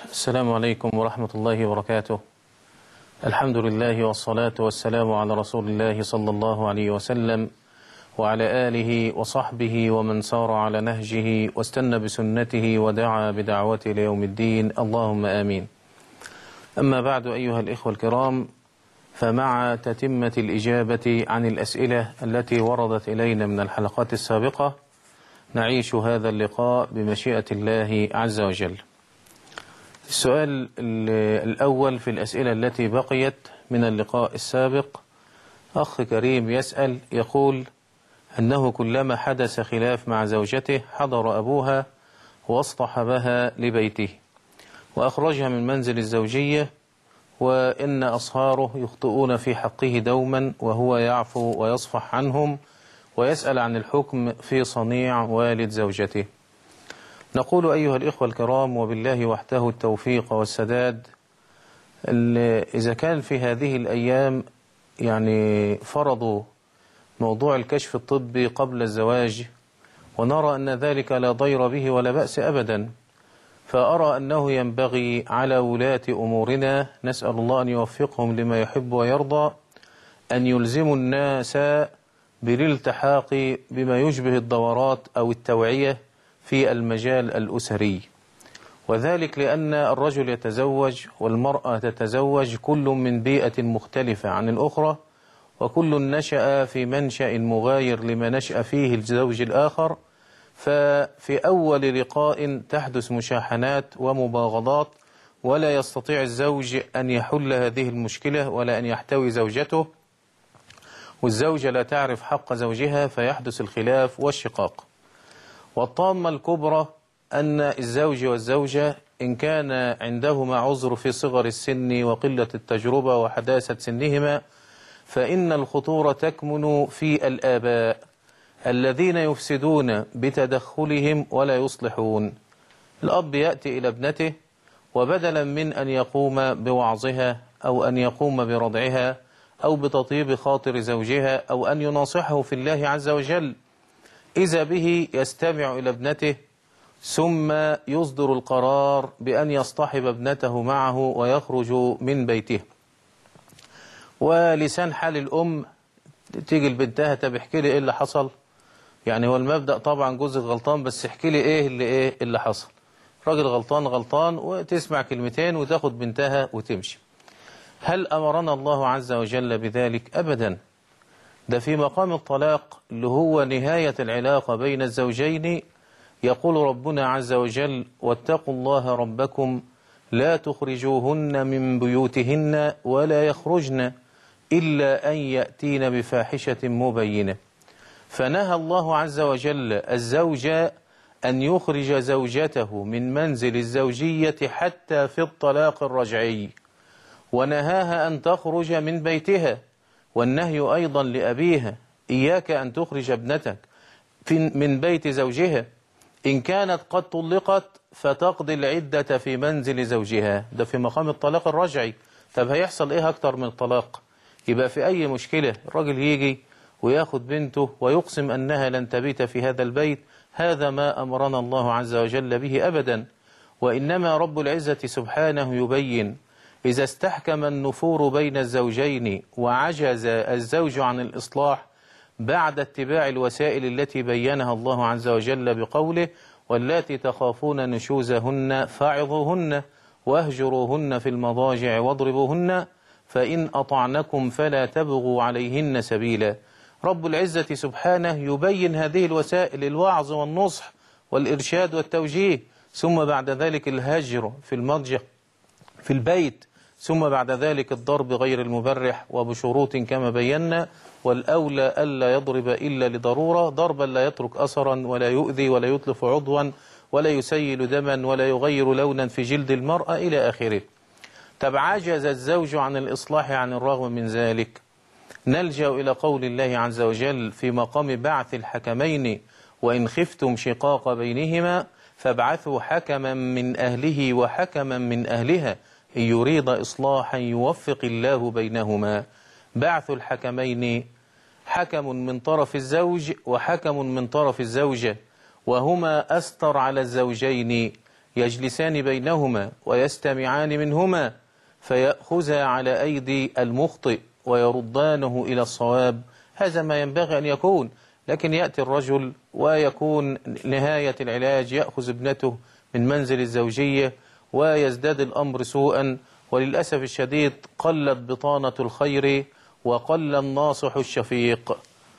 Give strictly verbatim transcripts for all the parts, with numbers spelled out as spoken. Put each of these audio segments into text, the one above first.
السلام عليكم ورحمة الله وبركاته. الحمد لله والصلاة والسلام على رسول الله صلى الله عليه وسلم وعلى آله وصحبه ومن سار على نهجه واستنى بسنته ودعا بدعوته ليوم الدين، اللهم آمين. أما بعد، أيها الإخوة الكرام، فمع تتمة الإجابة عن الأسئلة التي وردت إلينا من الحلقات السابقة، نعيش هذا اللقاء بمشيئة الله عز وجل. السؤال الأول في الأسئلة التي بقيت من اللقاء السابق، أخ كريم يسأل يقول أنه كلما حدث خلاف مع زوجته حضر أبوها واصطحبها لبيته وأخرجها من منزل الزوجية، وإن أصهاره يخطئون في حقه دوما وهو يعفو ويصفح عنهم، ويسأل عن الحكم في صنيع والد زوجته. نقول أيها الإخوة الكرام، وبالله وحده التوفيق والسداد، إذا كان في هذه الأيام يعني فرضوا موضوع الكشف الطبي قبل الزواج، ونرى أن ذلك لا ضير به ولا بأس أبدا، فأرى أنه ينبغي على ولاة أمورنا، نسأل الله أن يوفقهم لما يحب ويرضى، أن يلزموا الناس بالالتحاق بما يشبه الدورات أو التوعية في المجال الأسري، وذلك لأن الرجل يتزوج والمرأة تتزوج، كل من بيئة مختلفة عن الأخرى، وكل نشأ في منشأ مغاير لما نشأ فيه الزوج الآخر. ففي أول لقاء تحدث مشاحنات ومباغضات، ولا يستطيع الزوج أن يحل هذه المشكلة ولا أن يحتوي زوجته، والزوجة لا تعرف حق زوجها، فيحدث الخلاف والشقاق. والطامة الكبرى أن الزوج والزوجة إن كان عندهما عذر في صغر السن وقلة التجربة وحداثة سنهما، فإن الخطورة تكمن في الآباء الذين يفسدون بتدخلهم ولا يصلحون. الأب يأتي إلى ابنته، وبدلا من أن يقوم بوعظها أو أن يقوم برضعها أو بتطيب خاطر زوجها أو أن يناصحه في الله عز وجل، إذا به يستمع إلى ابنته ثم يصدر القرار بأن يصطحب ابنته معه ويخرج من بيته. ولسان حال الأم تيجي لبنتها، طب احكي لي إيه اللي حصل، يعني هو المبدأ طبعا جوزك غلطان، بس احكي لي إيه اللي إيه اللي حصل. راجل غلطان غلطان، وتسمع كلمتين وتاخد بنتها وتمشي. هل أمرنا الله عز وجل بذلك؟ أبدا. ده في مقام الطلاق اللي هو نهاية العلاقة بين الزوجين، يقول ربنا عز وجل: واتقوا الله ربكم لا تخرجوهن من بيوتهن ولا يخرجن إلا أن يأتين بفاحشة مبينة. فنهى الله عز وجل الزوج أن يخرج زوجته من منزل الزوجية حتى في الطلاق الرجعي، ونهاها أن تخرج من بيتها. والنهي أيضا لأبيها: إياك أن تخرج ابنتك من بيت زوجها، إن كانت قد طلقت فتقضي العدة في منزل زوجها. ده في مقام الطلاق الرجعي. طب هيحصل إيه أكتر من الطلاق؟ يبقى في أي مشكلة الراجل يجي وياخد بنته ويقسم أنها لن تبيت في هذا البيت، هذا ما أمرنا الله عز وجل به أبدا. وإنما رب العزة سبحانه يبين: إذا استحكم النفور بين الزوجين وعجز الزوج عن الإصلاح بعد اتباع الوسائل التي بينها الله عز وجل بقوله: واللاتي تخافون نشوزهن فاعظوهن واهجروهن في المضاجع واضربوهن فإن أطعنكم فلا تبغوا عليهن سبيلا. رب العزة سبحانه يبين هذه الوسائل: الوعظ والنصح والإرشاد والتوجيه، ثم بعد ذلك الهجر في المضجع في البيت، ثم بعد ذلك الضرب غير المبرح وبشروط كما بينا. والأولى ألا يضرب إلا لضرورة، ضربا لا يترك أثرا ولا يؤذي ولا يتلف عضوا ولا يسيل دما ولا يغير لونا في جلد المرأة إلى آخره. طب عجز الزوج عن الإصلاح عن الرغم من ذلك، نلجأ إلى قول الله عز وجل في مقام بعث الحكمين: وإن خفتم شقاق بينهما فابعثوا حكما من أهله وحكما من أهلها إن يريد إصلاحا يوفق الله بينهما. بعث الحكمين: حكم من طرف الزوج وحكم من طرف الزوجة، وهما أستر على الزوجين، يجلسان بينهما ويستمعان منهما فيأخذا على أيدي المخطئ ويردانه إلى الصواب. هذا ما ينبغي أن يكون. لكن يأتي الرجل ويكون نهاية العلاج يأخذ ابنته من منزل الزوجية ويزداد الأمر سوءا، وللأسف الشديد قلت بطانة الخير وقل الناصح الشفيق.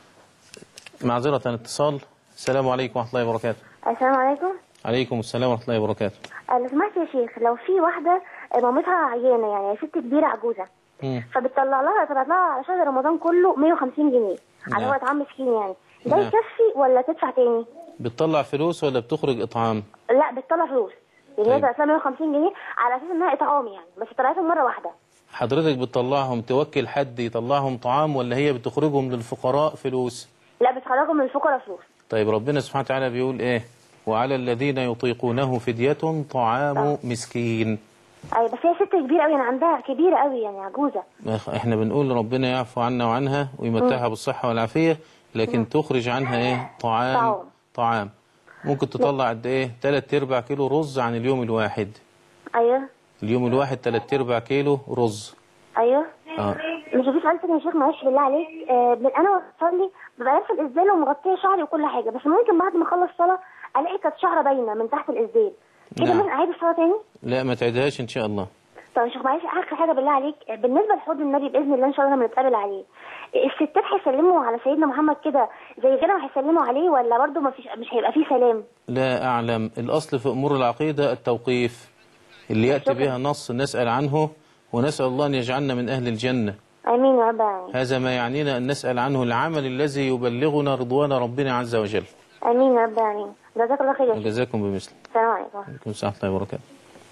معذرة اتصال. السلام عليكم ورحمة الله وبركاته. السلام عليكم. عليكم السلام ورحمة الله وبركاته. لو سمحت يا شيخ، لو في واحدة مامتها عيانة، يعني ست كبيرة عجوزة، فبتطلع لها طلعت لها على شهر رمضان كله مية وخمسين جنيه على هو اطعام مسكين، يعني ده نعم. يكفي ولا تدفع تاني؟ بتطلع فلوس ولا بتخرج إطعام؟ لا بتطلع فلوس، يعني طيب. هي طلعت لها مية وخمسين جنيه على اساس انها اطعام يعني، بس طلعتهم مرة واحدة. حضرتك بتطلعهم توكل حد يطلعهم طعام ولا هي بتخرجهم للفقراء فلوس؟ لا بتخرجهم من الفقراء فلوس. طيب ربنا سبحانه وتعالى بيقول ايه؟ وعلى الذين يطيقونه فدية طعام آه. مسكين. اي بس هي ست كبيرة قوي، يعني عندها كبيرة قوي يعني عجوزة. احنا بنقول ربنا يعفو عنا وعنها ويمتعها بالصحة والعافية، لكن م. تخرج عنها ايه؟ طعام طعام, طعام. ممكن تطلع قد ايه؟ تلات ارباع كيلو رز عن اليوم الواحد. ايوه اليوم الواحد تلات ارباع كيلو رز. ايوه. اه مش في سؤال تاني يا شيخ معلش بالله عليك. آه انا بصلي ببقى لابسه الاسدال ومغطيه شعري وكل حاجه، بس ممكن بعد ما اخلص صلاه الاقي كانت شعره باينه من تحت الاسدال كده. نعم. ممكن اعيد الصلاه تاني؟ لا ما تعيدهاش ان شاء الله. طب يا شيخ معلش اخر حاجه بالله عليك، بالنسبه لحوض النبي باذن الله ان شاء الله لما نتقابل عليه، الستات هيسلموا على سيدنا محمد كده زي كده ما هيسلموا عليه، ولا برده ما فيش مش هيبقى فيه سلام؟ لا اعلم. الاصل في امور العقيده التوقيف، اللي ياتي بها نص نسال عنه، ونسال الله ان يجعلنا من اهل الجنه. امين يا رب العالمين. هذا ما يعنينا ان نسال عنه العمل الذي يبلغنا رضوان ربنا عز وجل. امين يا رب العالمين. جزاك الله خير. وجزاكم بمثل. السلام عليكم. وعليكم السلام ورحمه الله وبركاته.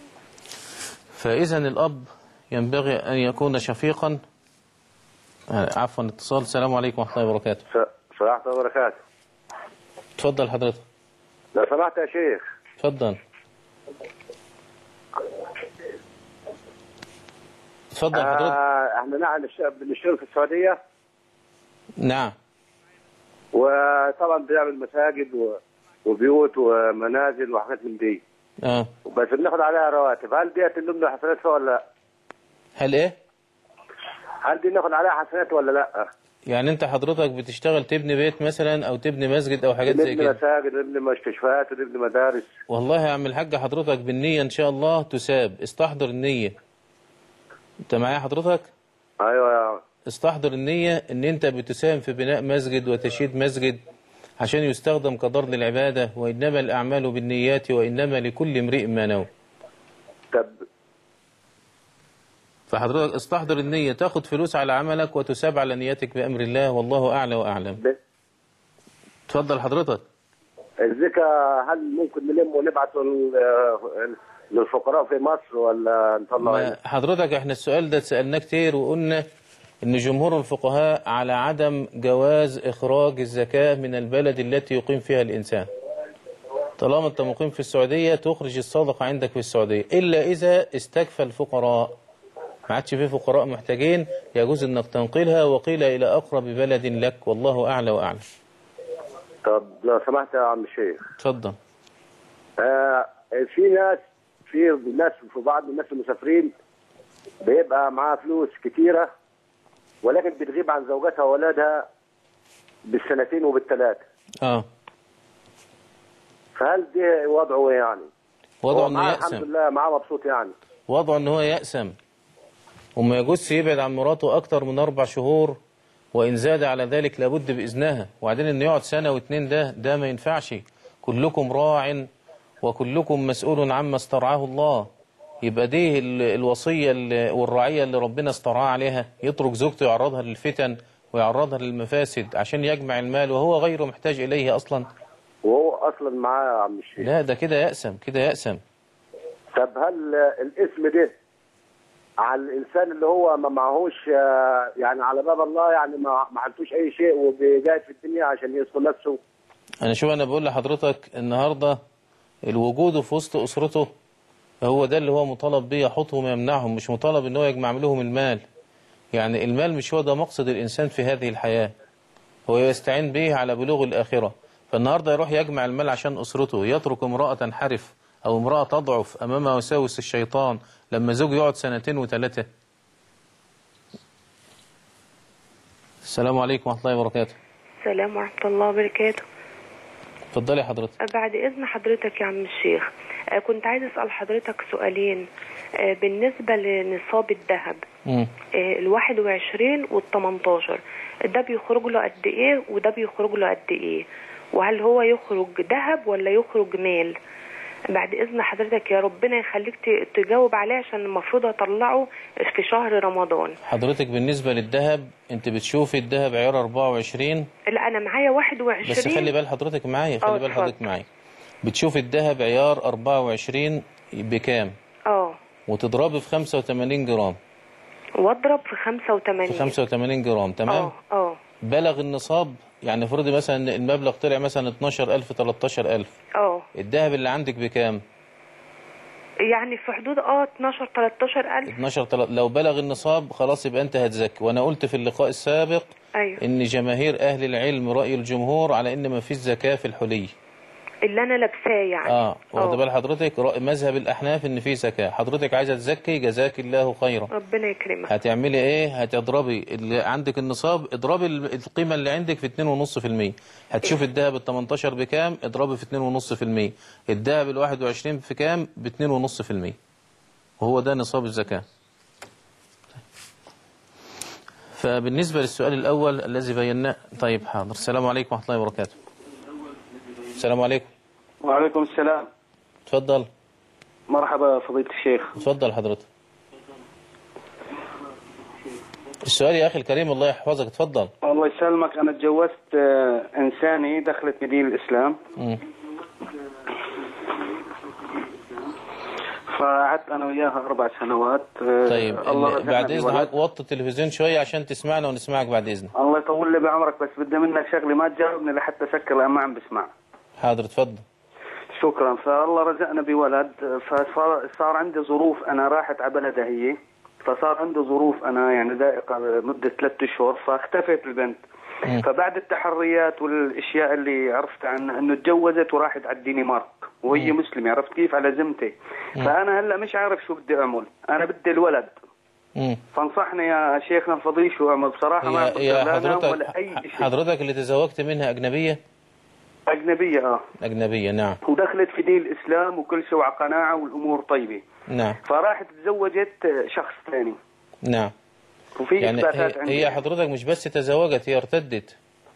فاذا الاب ينبغي ان يكون شفيقا. عفوا اتصال. السلام عليكم ورحمه الله وبركاته. السلام ورحمه الله وبركاته. اتفضل حضرتك. لو سمحت يا شيخ. اتفضل. اتفضل حضرتك. آه احنا نعم بنشتغل في السعوديه. نعم. وطبعا بنعمل مساجد وبيوت ومنازل وحاجات من دي. اه بس بناخد عليها رواتب، هل ديت اللي حسنات فيها ولا لا؟ هل ايه؟ هل دي ناخد عليها حسنات ولا لا؟ يعني انت حضرتك بتشتغل تبني بيت مثلا او تبني مسجد او حاجات زي كده؟ نبني مساجد ونبني مستشفيات ونبني مدارس. والله يا عم الحاج حضرتك بالنية ان شاء الله تساب. استحضر النية. انت معايا حضرتك؟ ايوه يا استحضر النية ان انت بتساهم في بناء مسجد وتشييد مسجد عشان يستخدم كدار للعبادة، وانما الاعمال بالنيات وانما لكل امرئ ما نوى. طب فحضرتك استحضر النية، تاخد فلوس على عملك وتساب على نيتك بأمر الله، والله أعلى وأعلم. اتفضل حضرتك. الزكاة هل ممكن نلم ونبعته للفقراء في مصر ولا نطلع؟ حضرتك احنا السؤال ده سألناه كتير وقلنا ان جمهور الفقهاء على عدم جواز إخراج الزكاة من البلد التي يقيم فيها الإنسان. طالما انت مقيم في السعودية تخرج الصدقة عندك في السعودية، إلا إذا استكفى الفقراء، ما عادش فيه فقراء محتاجين، يجوز انك تنقلها وقيل الى اقرب بلد لك، والله اعلى واعلم. طب لو سمحت يا عم الشيخ. اتفضل. آه في ناس في ناس في بعض الناس المسافرين بيبقى معاها فلوس كتيره ولكن بتغيب عن زوجتها واولادها بالسنتين وبالثلاثه. اه فهل ده وضعه ايه يعني؟ وضعه انه يأسم. الحمد لله معاه مبسوط يعني. وضعه ان هو يأسم وما يجوزش يبعد عن مراته اكتر من اربع شهور، وان زاد على ذلك لابد باذنها. وبعدين انه يقعد سنه واتنين ده ده ما ينفعش. كلكم راع وكلكم مسؤول عما استرعاه الله. يبقى دي الوصيه والرعيه اللي ربنا استرعاه عليها، يترك زوجته يعرضها للفتن ويعرضها للمفاسد عشان يجمع المال وهو غير محتاج اليه اصلا. وهو اصلا معاه يا عم الشيخ. لا ده كده يأسم، كده يأسم. طب هل الاسم ده على الانسان اللي هو ما معهوش يعني على باب الله، يعني ما ما عندوش اي شيء وبيجاهد في الدنيا عشان يسكن نفسه؟ انا شوف انا بقول لحضرتك النهارده الوجود في وسط اسرته هو ده اللي هو مطالب بيه، يحطهم ويمنعهم، مش مطالب ان هو يجمع لهم المال. يعني المال مش هو ده مقصد الانسان في هذه الحياه، هو يستعين به على بلوغ الاخره. فالنهارده يروح يجمع المال عشان اسرته، يترك امراه تنحرف أو امرأة تضعف أمام وساوس الشيطان لما زوج يقعد سنتين وثلاثة؟ السلام عليكم ورحمة الله وبركاته. السلام ورحمة الله وبركاته. اتفضلي حضرتك. بعد إذن حضرتك يا عم الشيخ، كنت عايز أسأل حضرتك سؤالين بالنسبة لنصاب الذهب. الواحد وعشرين والتمنتاشر ده بيخرج له قد إيه وده بيخرج له قد إيه؟ وهل هو يخرج ذهب ولا يخرج مال؟ بعد إذن حضرتك يا ربنا يخليك تجاوب عليه عشان المفروض أطلعه في شهر رمضان. حضرتك بالنسبة للذهب أنت بتشوفي الذهب عيار أربعة وعشرين؟ لا أنا معايا واحد وعشرين. بس خلي بال حضرتك معايا، خلي بال حضرتك معايا. بتشوفي الذهب عيار أربعة وعشرين بكام؟ اه وتضربي في خمسة وثمانين جرام. واضرب في خمسة وثمانين. في خمسة وثمانين جرام، تمام؟ اه اه بلغ النصاب، يعني فرضي مثلا المبلغ طلع مثلا اتناشر ألف تلتاشر ألف. اه الذهب اللي عندك بكام؟ يعني في حدود اه اتناشر تلتاشر ألف. اتناشر تل... لو بلغ النصاب خلاص يبقى انت هتزكي. وانا قلت في اللقاء السابق أيوه. ان جماهير اهل العلم رأي الجمهور على ان ما فيش زكاة في الحلي اللي انا لابساه يعني. اه واخد بال حضرتك؟ مذهب الاحناف ان في زكاه. حضرتك عايزه تزكي، جزاك الله خيرا، ربنا يكرمك. هتعملي ايه؟ هتضربي اللي عندك النصاب، اضربي القيمه اللي عندك في اتنين ونص في المية. هتشوف الذهب ال تمنتاشر بكام، اضربي في اتنين ونص في المية. الذهب ال واحد وعشرين في كام؟ ب اتنين ونص في المية. وهو ده نصاب الزكاه. فبالنسبه للسؤال الاول الذي بيناه، طيب حاضر. السلام عليكم ورحمه الله وبركاته. السلام عليكم. وعليكم السلام. تفضل. مرحبا فضيلة الشيخ. تفضل حضرتك. السؤال يا أخي الكريم الله يحفظك. تفضل. الله يسلمك. أنا تجوزت إنساني دخلت بدين الإسلام. م. فقعدت أنا وياها أربع سنوات. طيب بعد إذنك وطي التلفزيون شوية عشان تسمعنا ونسمعك بعد إذنك. الله يطول لي بعمرك، بس بدي منك شغلة ما تجاوبني لحتى أسكر لأن ما عم بسمع. حاضر تفضل. شكرا. فالله رزقنا بولد، فصار صار عندي ظروف، أنا راحت على بلدها هي، فصار عندي ظروف أنا يعني ضائقة مدة ثلاثة أشهر، فاختفت البنت. م. فبعد التحريات والاشياء اللي عرفت عنها انه تجوزت وراحت على الدنمارك وهي م. مسلمه، عرفت كيف؟ على ذمتي. فانا هلا مش عارف شو بدي اعمل، انا بدي الولد. م. فانصحني يا شيخنا الفضيل شو اعمل بصراحه. ما يا حضرتك ولا اي شيء. حضرتك اللي تزوجت منها اجنبيه؟ اجنبيه اه. اجنبيه نعم. ودخلت في دين الاسلام وكل شيء وعلى قناعه والامور طيبه. نعم. فراحت تزوجت شخص ثاني. نعم. وفي يعني هي, هي حضرتك مش بس تزوجت، هي ارتدت.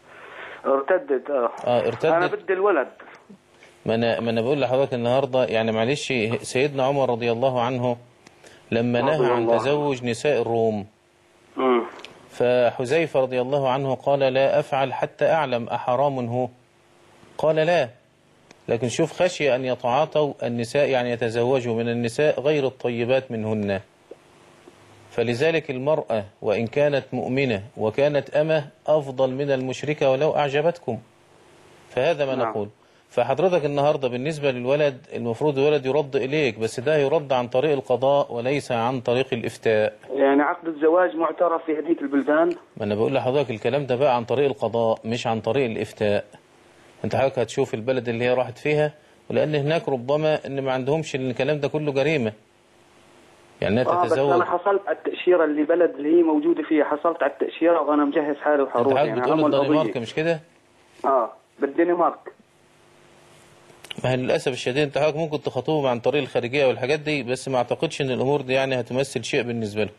ارتدت اه. اه ارتدت. انا بدي الولد. ما انا ما انا بقول لحضرتك النهارده يعني معلش، سيدنا عمر رضي الله عنه لما نهى عن تزوج نساء الروم، م. فحذيفه رضي الله عنه قال لا افعل حتى اعلم احرام هو؟ قال لا، لكن شوف خشي ان يتعاطوا النساء، يعني يتزوجوا من النساء غير الطيبات منهن. فلذلك المرأة وإن كانت مؤمنة وكانت أمة أفضل من المشركة ولو أعجبتكم. فهذا ما نعم. نقول. فحضرتك النهاردة بالنسبة للولد المفروض الولد يرد إليك، بس ده يرد عن طريق القضاء وليس عن طريق الإفتاء. يعني عقد الزواج معترف في هذيك البلدان؟ ما أنا بقول لحضرتك الكلام ده بقى عن طريق القضاء مش عن طريق الإفتاء. أنت حضرتك هتشوف البلد اللي هي راحت فيها، ولأن هناك ربما إن ما عندهمش الكلام ده كله جريمة. يعني آه تتزوج. بس أنا حصلت على التأشيرة اللي بلد اللي هي موجودة فيها، حصلت على التأشيرة وأنا مجهز حالي وحروح. يعني بتقول الدنمارك مش كده؟ آه بالدنمارك. ما هي للأسف الشديد أنت حضرتك ممكن تخاطبهم عن طريق الخارجية والحاجات دي، بس ما أعتقدش إن الأمور دي يعني هتمثل شيء بالنسبة لهم.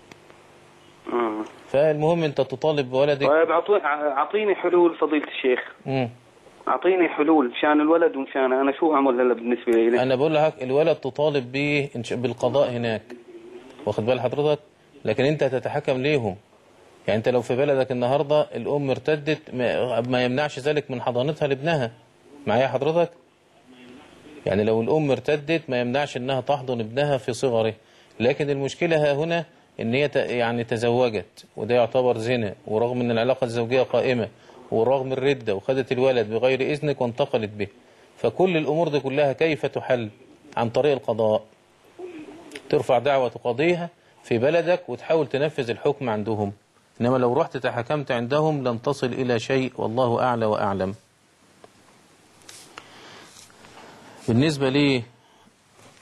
امم فالمهم أنت تطالب بولدك. طيب أعطيني حلول فضيلة الشيخ. امم أعطيني حلول مشان الولد ومشان أنا، شو أعمل هلا بالنسبة لي؟ أنا بقول لك الولد تطالب به بالقضاء هناك، واخد بال حضرتك؟ لكن أنت تتحكم ليهم. يعني أنت لو في بلدك النهاردة الأم ارتدت ما يمنعش ذلك من حضانتها لابنها. معايا حضرتك؟ يعني لو الأم ارتدت ما يمنعش أنها تحضن ابنها في صغره، لكن المشكلة ها هنا أن هي يعني تزوجت وده يعتبر زنا، ورغم أن العلاقة الزوجية قائمة ورغم الردة وخدت الولد بغير إذنك وانتقلت به. فكل الأمور دي كلها كيف تحل؟ عن طريق القضاء. ترفع دعوة تقاضيها في بلدك وتحاول تنفذ الحكم عندهم، إنما لو رحت تحكمت عندهم لن تصل إلى شيء، والله أعلى وأعلم. بالنسبة لي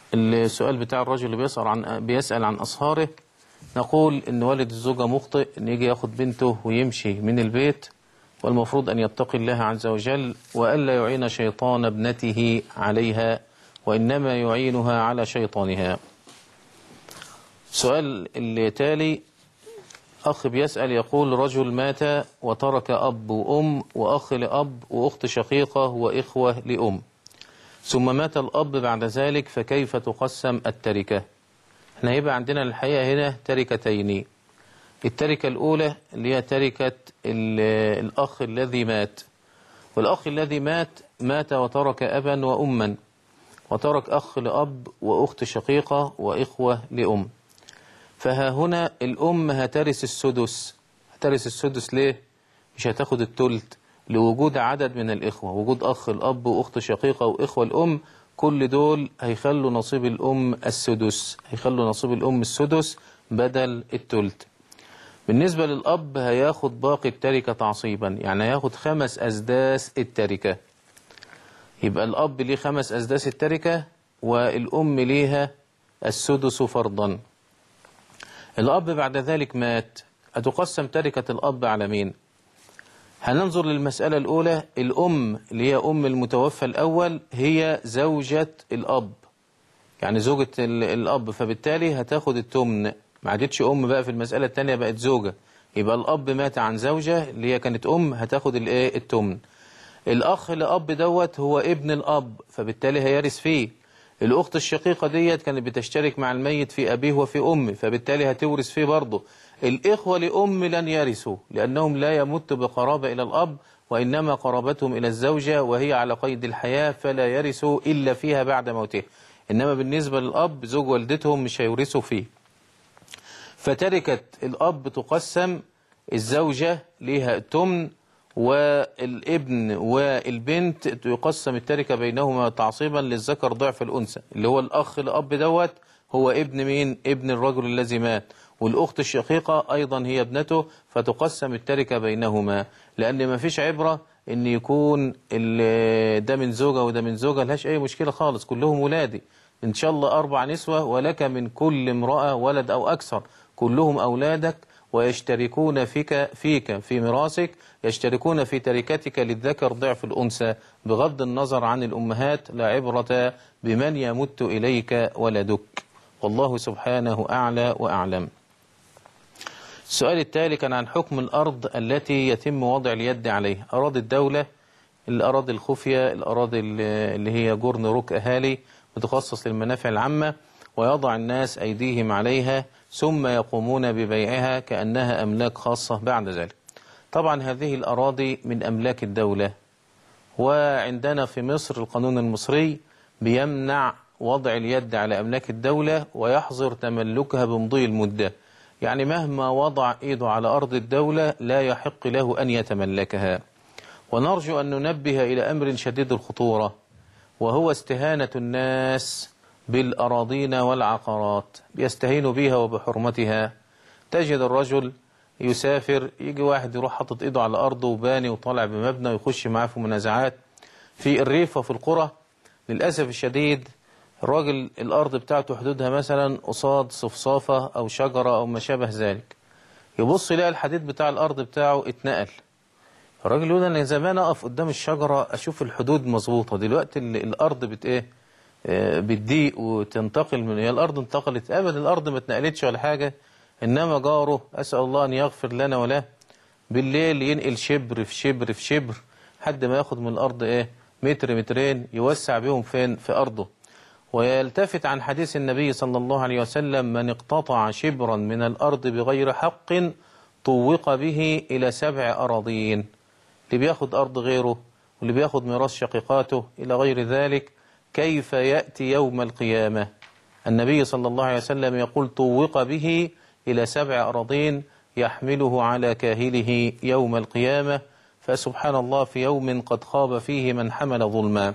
السؤال بتاع الرجل اللي بيسأل عن بيسأل عن أصهاره، نقول إن والد الزوجة مخطئ إن يجي ياخد بنته ويمشي من البيت، والمفروض أن يتقي الله عز وجل وألا يعين شيطان ابنته عليها، وإنما يعينها على شيطانها. السؤال اللي تالي، أخ بيسأل يقول: رجل مات وترك أب وأم وأخ لأب وأخت شقيقة وإخوة لأم، ثم مات الأب بعد ذلك، فكيف تقسم التركة؟ احنا هيبقى عندنا الحقيقة هنا تركتين. التركة الأولى اللي هي تركة الأخ الذي مات، والأخ الذي مات مات وترك أبا وأما، وترك أخ لأب وأخت شقيقة وإخوة لأم. فها هنا الأم هترث السدس. هترث السدس ليه؟ مش هتاخد التلت، لوجود عدد من الإخوة، وجود أخ الأب وأخت شقيقة وإخوة الأم، كل دول هيخلوا نصيب الأم السدس، هيخلوا نصيب الأم السدس بدل التلت. بالنسبة للأب هياخد باقي التركة تعصيبا، يعني هياخد خمس أسداس التركة. يبقى الأب ليه خمس أسداس التركة، والأم ليها السدس فرضا. الأب بعد ذلك مات، هتقسم تركة الأب على مين؟ هننظر للمسألة الأولى. الأم اللي هي أم المتوفى الأول هي زوجة الأب، يعني زوجة الأب، فبالتالي هتاخد التمن، ما عادتش أم بقى في المسألة الثانية، بقت زوجة. يبقى الأب مات عن زوجة اللي هي كانت أم، هتاخد الإيه؟ التمن. الأخ لأب دوت هو ابن الأب، فبالتالي هيرث فيه. الأخت الشقيقة ديت كانت بتشترك مع الميت في أبيه وفي أمه، فبالتالي هتورث فيه برضه. الإخوة لأم لن يرثوا، لأنهم لا يمت بقرابة إلى الأب، وإنما قرابتهم إلى الزوجة وهي على قيد الحياة، فلا يرثوا إلا فيها بعد موته. إنما بالنسبة للأب زوج والدتهم مش هيورثوا فيه. فتركة الأب تقسم، الزوجة ليها التمن، والابن والبنت يقسم التركة بينهما تعصيبا للذكر ضعف الأنثى، اللي هو الأخ الأب دوت هو ابن مين؟ ابن الرجل الذي مات. والأخت الشقيقة أيضا هي ابنته، فتقسم التركة بينهما، لأن ما فيش عبرة إن يكون ده من زوجة وده من زوجة، لهاش أي مشكلة خالص، كلهم ولادي إن شاء الله أربع نسوة، ولك من كل امرأة ولد أو أكثر، كلهم أولادك، ويشتركون فيك فيك في ميراثك، يشتركون في تركتك للذكر ضعف الأنثى، بغض النظر عن الأمهات، لا عبرة بمن يمت إليك ولدك، والله سبحانه أعلى وأعلم. السؤال التالي كان عن حكم الأرض التي يتم وضع اليد عليها، أراضي الدولة، الأراضي الخفية، الأراضي اللي هي جرن رك أهالي متخصص للمنافع العامة، ويضع الناس أيديهم عليها ثم يقومون ببيعها كأنها أملاك خاصة بعد ذلك. طبعا هذه الأراضي من أملاك الدولة، وعندنا في مصر القانون المصري بيمنع وضع اليد على أملاك الدولة، ويحظر تملكها بمضي المدة، يعني مهما وضع إيده على أرض الدولة لا يحق له أن يتملكها. ونرجو أن ننبه إلى أمر شديد الخطورة، وهو استهانة الناس بالأراضين والعقارات، بيستهينوا بها وبحرمتها. تجد الرجل يسافر، يجي واحد يروح حاطط إيده على أرضه وباني وطالع بمبنى، ويخش معاه في منازعات في الريف وفي القرى. للأسف الشديد الراجل الأرض بتاعته حدودها مثلا قصاد صفصافة أو شجرة أو ما شابه ذلك، يبص يلاقي الحديد بتاع الأرض بتاعه اتنقل. الراجل يقول أنا زمان أقف قدام الشجرة أشوف الحدود مظبوطة، دلوقتي الأرض بت إيه بتضيق وتنتقل من، هي الأرض انتقلت؟ أبدا، الأرض ما اتنقلتش ولا حاجة، إنما جاره أسأل الله أن يغفر لنا وله بالليل ينقل شبر في شبر في شبر حد ما ياخد من الأرض إيه متر مترين يوسع بهم فين في أرضه. ويلتفت عن حديث النبي صلى الله عليه وسلم: من اقتطع شبرا من الأرض بغير حق طوق به إلى سبع أراضين. اللي بياخد أرض غيره واللي بياخد ميراث شقيقاته إلى غير ذلك، كيف يأتي يوم القيامة؟ النبي صلى الله عليه وسلم يقول: طوق به إلى سبع أراضين يحمله على كاهله يوم القيامة. فسبحان الله، في يوم قد خاب فيه من حمل ظلما.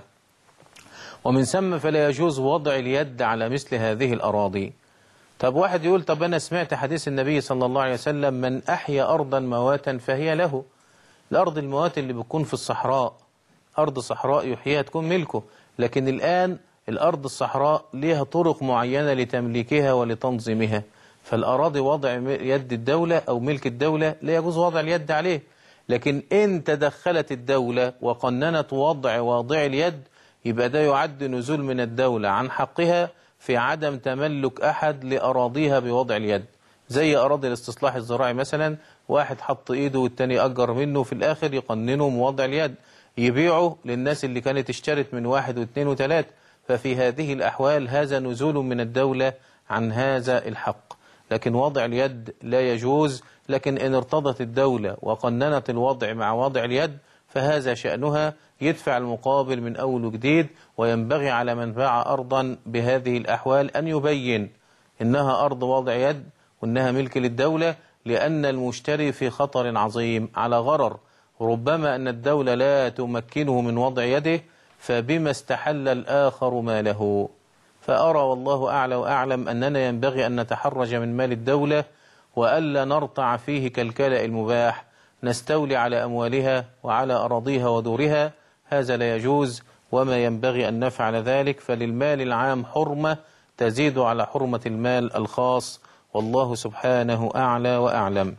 ومن ثم فلا يجوز وضع اليد على مثل هذه الأراضي. طب واحد يقول: طب أنا سمعت حديث النبي صلى الله عليه وسلم: من أحيا أرضا مواتا فهي له. الأرض الموات اللي بتكون في الصحراء، أرض صحراء يحييها تكون ملكه، لكن الآن الأرض الصحراء ليها طرق معينة لتمليكها ولتنظيمها، فالأراضي وضع يد الدولة أو ملك الدولة لا يجوز وضع اليد عليه. لكن إن تدخلت الدولة وقننت وضع واضع اليد يبقى ده يعد نزول من الدولة عن حقها في عدم تملك أحد لأراضيها بوضع اليد، زي أراضي الاستصلاح الزراعي مثلا، واحد حط إيده والتاني أجر منه، في الآخر يقننوا بوضع اليد يبيعوا للناس اللي كانت اشترت من واحد واثنين وثلاث. ففي هذه الأحوال هذا نزول من الدولة عن هذا الحق، لكن وضع اليد لا يجوز. لكن إن ارتضت الدولة وقننت الوضع مع وضع اليد فهذا شأنها، يدفع المقابل من أول وجديد. وينبغي على من باع أرضا بهذه الأحوال أن يبين إنها أرض وضع يد وإنها ملك للدولة، لأن المشتري في خطر عظيم على غرر، ربما أن الدولة لا تمكنه من وضع يده، فبما استحل الآخر ماله. فأرى والله أعلى وأعلم أننا ينبغي أن نتحرج من مال الدولة وألا نرتع فيه كالكلاء المباح، نستولي على أموالها وعلى أراضيها ودورها، هذا لا يجوز وما ينبغي أن نفعل ذلك. فللمال العام حرمة تزيد على حرمة المال الخاص، والله سبحانه أعلى وأعلم.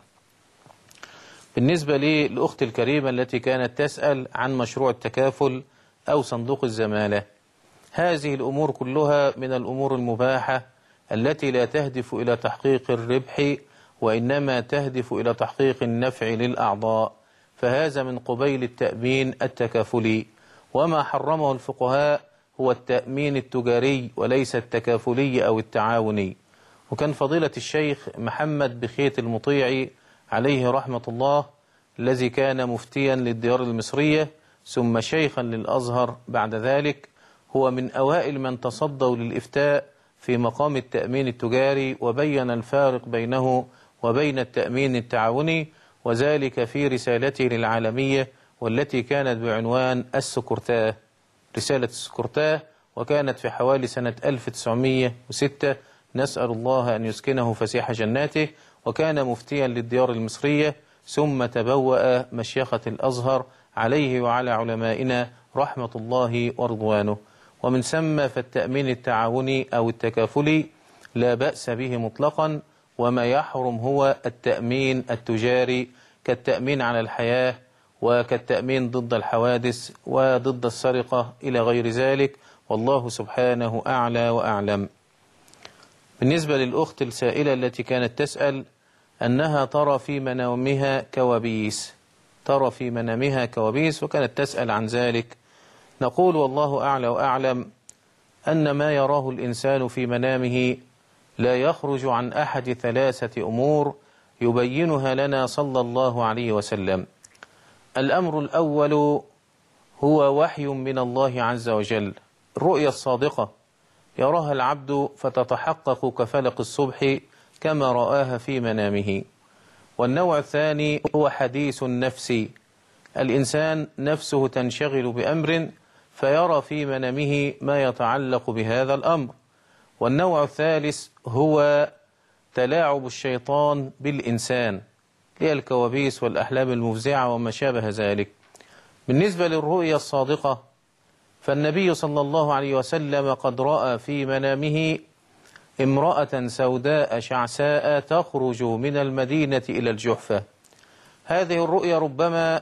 بالنسبة لي الأخت الكريمة التي كانت تسأل عن مشروع التكافل أو صندوق الزمالة، هذه الأمور كلها من الأمور المباحة التي لا تهدف إلى تحقيق الربح وإنما تهدف إلى تحقيق النفع للأعضاء، فهذا من قبيل التأمين التكافلي. وما حرمه الفقهاء هو التأمين التجاري وليس التكافلي أو التعاوني. وكان فضيلة الشيخ محمد بخيت المطيعي عليه رحمة الله الذي كان مفتيا للديار المصرية ثم شيخا للأزهر بعد ذلك، هو من أوائل من تصدوا للإفتاء في مقام التأمين التجاري، وبين الفارق بينه وبين التأمين التعاوني، وذلك في رسالته للعالمية والتي كانت بعنوان السكرتاه، رسالة السكرتاه، وكانت في حوالي سنة ألف وتسعمائة وستة، نسأل الله أن يسكنه فسيح جناته. وكان مفتيا للديار المصرية ثم تبوأ مشيخة الأزهر عليه وعلى علمائنا رحمة الله ورضوانه. ومن ثم فالتأمين التعاوني أو التكافلي لا بأس به مطلقا، وما يحرم هو التأمين التجاري كالتأمين على الحياة وكالتأمين ضد الحوادث وضد السرقة إلى غير ذلك، والله سبحانه أعلى وأعلم. بالنسبة للأخت السائلة التي كانت تسأل أنها ترى في منامها كوابيس، ترى في منامها كوابيس وكانت تسأل عن ذلك، نقول والله أعلى وأعلم أن ما يراه الإنسان في منامه لا يخرج عن أحد ثلاثة أمور يبينها لنا صلى الله عليه وسلم. الأمر الأول هو وحي من الله عز وجل، الرؤيا الصادقة يراها العبد فتتحقق كفلق الصبح كما رآها في منامه. والنوع الثاني هو حديث النفس، الإنسان نفسه تنشغل بأمر فيرى في منامه ما يتعلق بهذا الأمر. والنوع الثالث هو تلاعب الشيطان بالإنسان، هي الكوابيس والأحلام المفزعة وما شابه ذلك. بالنسبة للرؤيا الصادقة فالنبي صلى الله عليه وسلم قد رأى في منامه امرأة سوداء شعساء تخرج من المدينة إلى الجحفة. هذه الرؤيا ربما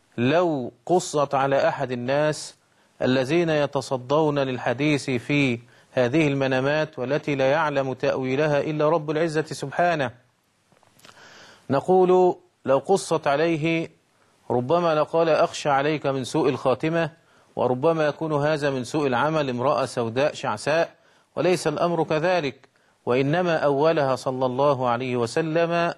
لو قصت على أحد الناس الذين يتصدون للحديث في هذه المنامات والتي لا يعلم تأويلها إلا رب العزة سبحانه، نقول لو قصت عليه ربما لقال أخشى عليك من سوء الخاتمة، وربما يكون هذا من سوء العمل، امرأة سوداء شعساء، وليس الأمر كذلك، وإنما أولها صلى الله عليه وسلم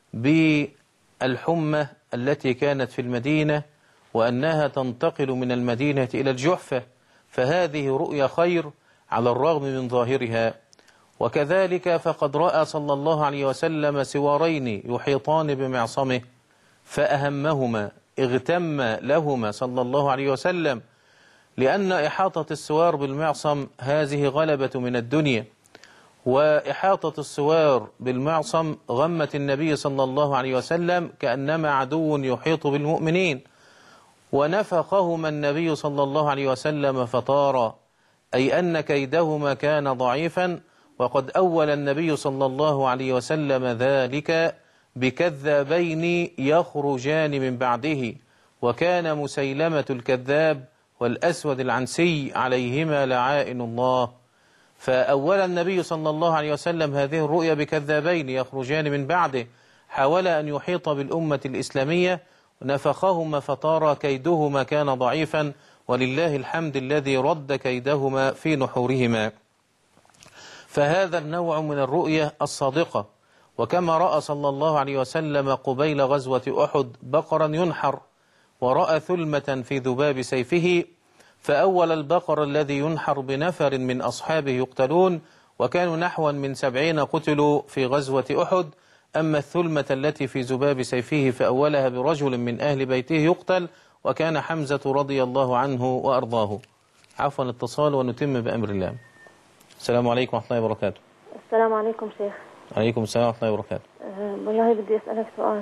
بالحمى التي كانت في المدينة وأنها تنتقل من المدينة إلى الجحفة، فهذه رؤيا خير على الرغم من ظاهرها. وكذلك فقد رأى صلى الله عليه وسلم سوارين يحيطان بمعصمه فأهمهما، اغتم لهما صلى الله عليه وسلم، لأن إحاطة السوار بالمعصم هذه غلبة من الدنيا، وإحاطة السوار بالمعصم غمة النبي صلى الله عليه وسلم كأنما عدو يحيط بالمؤمنين، ونفخهما النبي صلى الله عليه وسلم فطار، أي أن كيدهما كان ضعيفا، وقد أول النبي صلى الله عليه وسلم ذلك بكذابين يخرجان من بعده، وكان مسيلمة الكذاب والأسود العنسي عليهما لعائن الله. فأول النبي صلى الله عليه وسلم هذه الرؤيا بكذابين يخرجان من بعده، حاول أن يحيط بالأمة الإسلامية، نفخهما فطار كيدهما كان ضعيفا، ولله الحمد الذي رد كيدهما في نحورهما. فهذا النوع من الرؤية الصادقة. وكما رأى صلى الله عليه وسلم قبيل غزوة أحد بقرا ينحر، ورأى ثلمة في ذباب سيفه، فأول البقر الذي ينحر بنفر من أصحابه يقتلون، وكانوا نحوا من سبعين قتلوا في غزوة أحد. أما الثلمة التي في ذباب سيفه فأولها برجل من أهل بيته يقتل، وكان حمزة رضي الله عنه وأرضاه. عفوا اتصال ونتم بأمر الله. السلام عليكم ورحمة الله وبركاته. السلام عليكم شيخ. عليكم السلام ورحمة الله وبركاته. أه والله بدي أسألك سؤال.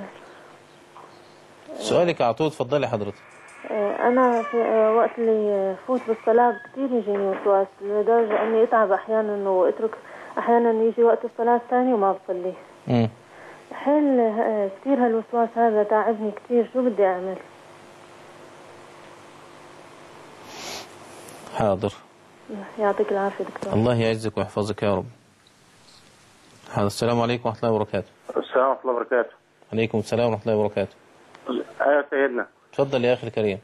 سؤالك على طول، تفضلي حضرتك. أه أنا في أه وقت اللي فوت بالصلاة كثير يجيني وسواس لدرجة أني أتعب أحيانا وأترك، أحيانا يجي وقت الصلاة الثانية وما بصلي. امم حل أه كثير هالوسواس هذا تعبني كثير، شو بدي أعمل؟ حاضر. يعطيك العافية دكتور. الله يعزك ويحفظك يا رب. حاضر. السلام عليكم ورحمة الله وبركاته. السلام ورحمة الله وبركاته. عليكم السلام ورحمة الله وبركاته. أيوة سيدنا. تفضل يا أخي الكريم.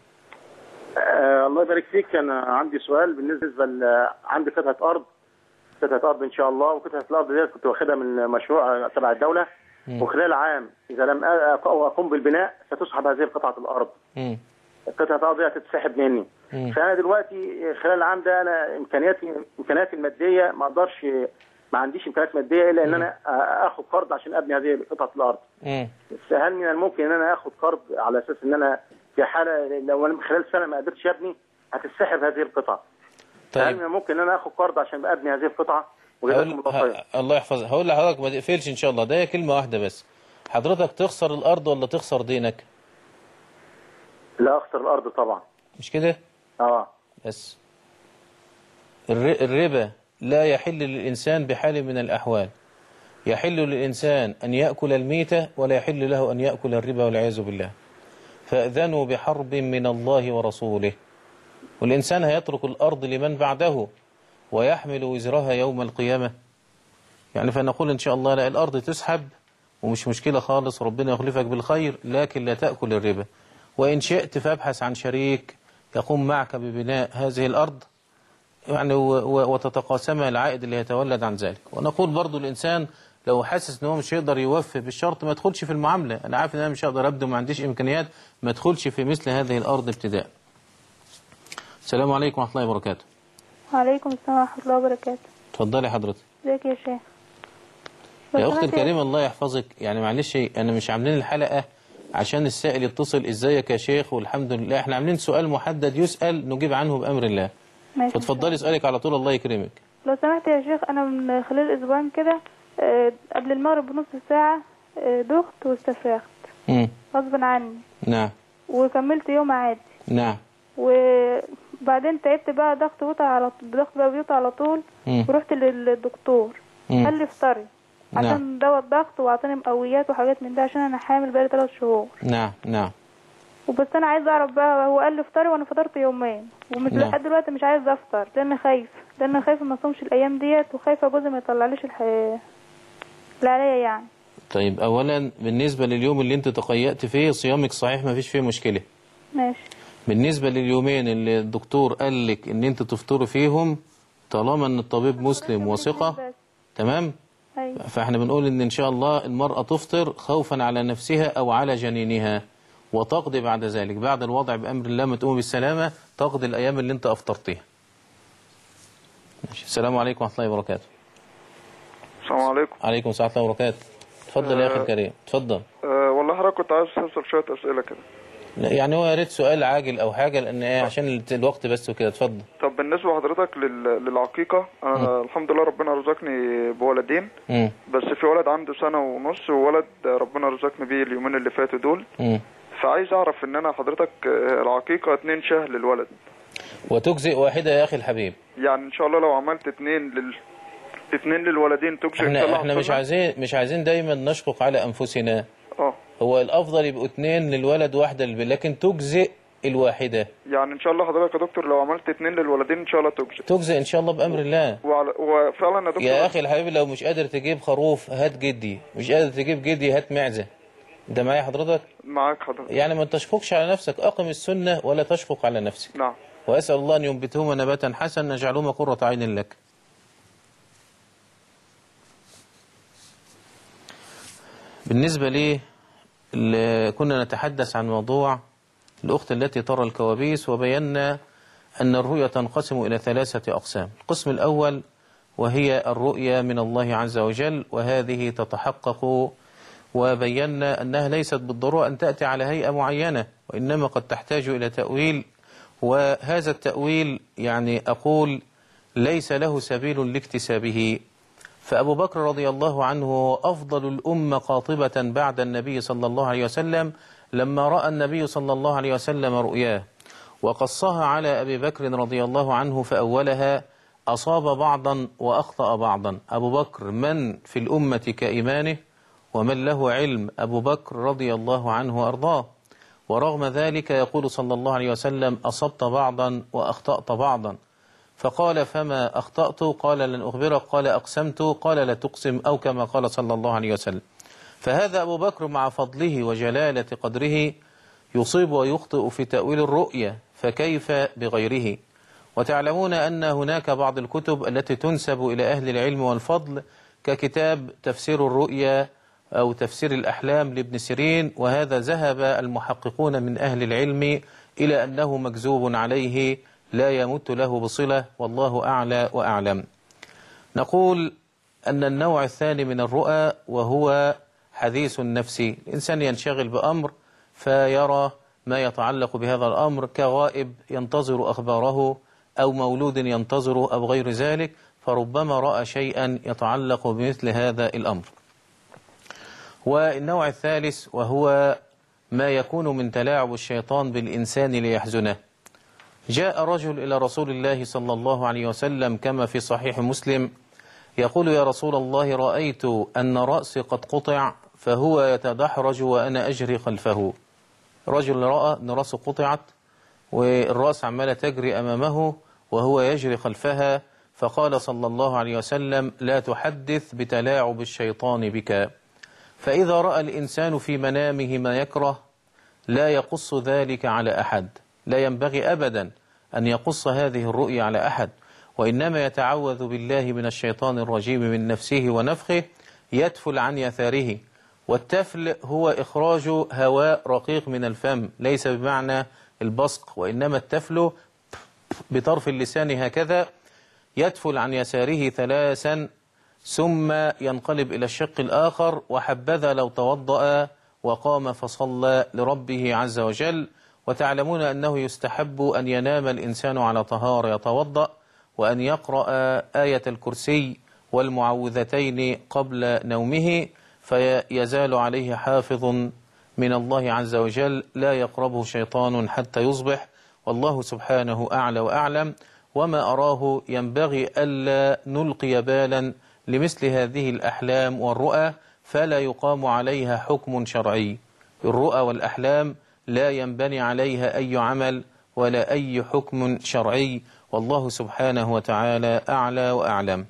آه الله يبارك فيك. أنا عندي سؤال بالنسبة ل عندي قطعة أرض قطعة أرض إن شاء الله، وقطعة الأرض دي كنت واخدها من مشروع تبع الدولة، مم. وخلال عام إذا لم أقوم بالبناء ستسحب هذه قطعة الأرض. مم. قطعة الأرض دي هتتسحب مني. مم. فأنا دلوقتي خلال العام ده أنا إمكانياتي إمكانياتي المادية ما أقدرش، ما عنديش إمكانيات مادية إلا إن أنا آخد قرض عشان أبني هذه قطعة الأرض. مم. هل من الممكن إن أنا آخد قرض على أساس إن أنا في حالة لو أنا خلال سنة ما قدرتش أبني هتتسحب هذه القطعة؟ طيب. هل من الممكن إن أنا آخد قرض عشان أبني هذه القطعة؟ هقول... ه... الله يحفظك. هقول لحضرتك ما تقفلش إن شاء الله، ده كلمة واحدة بس. حضرتك تخسر الأرض ولا تخسر دينك؟ لا أخسر الأرض طبعا. مش كده؟ آه. بس الر... الربا لا يحل للإنسان بحال من الأحوال. يحل للإنسان أن يأكل الميتة، ولا يحل له أن يأكل الربا والعياذ بالله. فأذنوا بحرب من الله ورسوله. والإنسان هيترك الأرض لمن بعده ويحمل وزرها يوم القيامة. يعني فنقول إن شاء الله لا، الأرض تسحب ومش مشكلة خالص، ربنا يخلفك بالخير، لكن لا تأكل الربا. وإن شئت فابحث عن شريك يقوم معك ببناء هذه الأرض، يعني وتتقاسمها العائد اللي يتولد عن ذلك. ونقول برضو الإنسان لو حاسس ان هو مش هيقدر يوفي بالشرط ما يدخلش في المعاملة. أنا عارف ان أنا مش هقدر أبدأ وما عنديش إمكانيات، ما يدخلش في مثل هذه الأرض ابتداء. السلام عليكم ورحمة الله وبركاته. وعليكم السلام ورحمة الله وبركاته. اتفضلي حضرتك. ازيك يا شيخ؟ يا أختي الكريمة الله يحفظك. يعني معلش أنا مش عاملين الحلقة عشان السائل يتصل ازيك يا شيخ والحمد لله، احنا عاملين سؤال محدد يسأل نجيب عنه بأمر الله. ماشي. فتفضلي اسألك على طول، الله يكرمك. لو سمحت يا شيخ، أنا من خلال أسبوعين كده أه قبل المغرب بنص ساعة أه دخت واستفرغت غصبا عني. نعم. وكملت يوم عادي. نعم. وبعدين تعبت بقى، ضغط وطى على ضغط بقى بيوطى على طول. مم. ورحت للدكتور قال لي افطري عشان نعم. دواء الضغط، واعطاني مقويات وحاجات من ده عشان انا حامل بقالي ثلاث شهور. نعم نعم. وبس انا عايز اعرف بقى، هو قال لي افطري وانا فطرت يومين، ومش نعم. لحد دلوقتي مش عايز افطر لان خايف لان خايفه ما اصومش الايام ديت، وخايفه جوزي ما يطلعليش الح... اللي عليا يعني. طيب اولا بالنسبه لليوم اللي انت تقيأت فيه صيامك صحيح ما فيش فيه مشكله. ماشي. بالنسبه لليومين اللي الدكتور قال لك ان انت تفطري فيهم، طالما ان الطبيب مسلم وثقه تمام. أيوة. فاحنا بنقول ان ان شاء الله المرأة تفطر خوفا على نفسها او على جنينها، وتقضي بعد ذلك بعد الوضع بأمر الله ما تقوم بالسلامة، تقضي الأيام اللي انت أفطرتيها. ماشي. السلام عليكم ورحمة الله وبركاته. السلام عليكم. عليكم السلام ورحمة الله وبركاته. اتفضل أه يا أخي الكريم، اتفضل. أه والله حضرتك كنت عايز أسأل شوية أسئلة كده. يعني هو يا ريت سؤال عاجل أو حاجة، لأن إيه عشان الوقت بس وكده. اتفضل. طب بالنسبة لحضرتك لل... للعقيقة، أنا م. الحمد لله ربنا رزقني بولدين، م. بس في ولد عنده سنة ونص، وولد ربنا رزقني بيه اليومين اللي فاتوا دول. م. فعايز أعرف إن أنا حضرتك العقيقة اتنين شهر للولد. وتجزئ واحدة يا أخي الحبيب. يعني إن شاء الله لو عملت اتنين لل اتنين للولدين تجزئ إن شاء الله. احنا احنا مش عايزين مش عايزين دايما نشقق على أنفسنا. اه هو الأفضل يبقوا اتنين للولد واحدة للبنت، لكن تجزئ الواحدة. يعني إن شاء الله حضرتك يا دكتور لو عملت اتنين للولدين إن شاء الله تجزئ. تجزئ إن شاء الله بأمر الله. وعلى... وفعلا يا دكتور يا أخي الحبيب لو مش قادر تجيب خروف هات جدي، مش قادر تجيب جدي هات معزة. أنت معايا حضرتك؟ معاك حضرتك. يعني ما تشققش على نفسك، أقم السنة ولا تشقق على نفسك. نعم. وأسأل الله أن ينبتهما نباتا حسنا نجعلهما قرة عين لك. بالنسبة لي كنا نتحدث عن موضوع الأخت التي ترى الكوابيس، وبينا أن الرؤية تنقسم إلى ثلاثة أقسام. القسم الأول وهي الرؤية من الله عز وجل، وهذه تتحقق، وبينا أنها ليست بالضرورة أن تأتي على هيئة معينة، وإنما قد تحتاج إلى تأويل، وهذا التأويل يعني أقول ليس له سبيل لاكتسابه. فأبو بكر رضي الله عنه أفضل الأمة قاطبة بعد النبي صلى الله عليه وسلم، لما رأى النبي صلى الله عليه وسلم رؤياه وقصها على أبي بكر رضي الله عنه فأولها، أصاب بعضا وأخطأ بعضا. أبو بكر من في الأمة كإيمانه ومن له علم، أبو بكر رضي الله عنه وأرضاه، ورغم ذلك يقول صلى الله عليه وسلم أصبت بعضا وأخطأت بعضا. فقال فما أخطأت؟ قال لن أخبرك. قال أقسمت؟ قال لا تقسم، أو كما قال صلى الله عليه وسلم. فهذا أبو بكر مع فضله وجلالة قدره يصيب ويخطئ في تأويل الرؤية، فكيف بغيره؟ وتعلمون أن هناك بعض الكتب التي تنسب إلى أهل العلم والفضل، ككتاب تفسير الرؤيا أو تفسير الأحلام لابن سيرين، وهذا ذهب المحققون من أهل العلم إلى أنه مكذوب عليه لا يمت له بصلة، والله أعلى وأعلم. نقول أن النوع الثاني من الرؤى وهو حديث النفس، الإنسان ينشغل بأمر فيرى ما يتعلق بهذا الأمر، كغائب ينتظر أخباره أو مولود ينتظره أو غير ذلك، فربما رأى شيئا يتعلق بمثل هذا الأمر. والنوع الثالث وهو ما يكون من تلاعب الشيطان بالإنسان ليحزنه. جاء رجل إلى رسول الله صلى الله عليه وسلم كما في صحيح مسلم يقول يا رسول الله رأيت أن رأسي قد قطع فهو يتدحرج وأنا أجري خلفه. رجل رأى أن رأسه قطعت والرأس عمالة تجري أمامه وهو يجري خلفها، فقال صلى الله عليه وسلم لا تحدث بتلاعب الشيطان بك. فإذا رأى الإنسان في منامه ما يكره لا يقص ذلك على أحد، لا ينبغي أبدا أن يقص هذه الرؤيا على أحد، وإنما يتعوذ بالله من الشيطان الرجيم من نفسه ونفخه، يتفل عن يثاره. والتفل هو إخراج هواء رقيق من الفم، ليس بمعنى البصق، وإنما التفل بطرف اللسان هكذا، يتفل عن يساره ثلاثا ثم ينقلب إلى الشق الآخر، وحبذا لو توضأ وقام فصلى لربه عز وجل. وتعلمون أنه يستحب أن ينام الإنسان على طهارة، يتوضأ وأن يقرأ آية الكرسي والمعوذتين قبل نومه، فيزال عليه حافظ من الله عز وجل لا يقربه شيطان حتى يصبح، والله سبحانه أعلى وأعلم. وما أراه ينبغي ألا نلقي بالا لمثل هذه الأحلام والرؤى، فلا يقام عليها حكم شرعي. الرؤى والأحلام لا ينبني عليها أي عمل ولا أي حكم شرعي، والله سبحانه وتعالى أعلى وأعلم.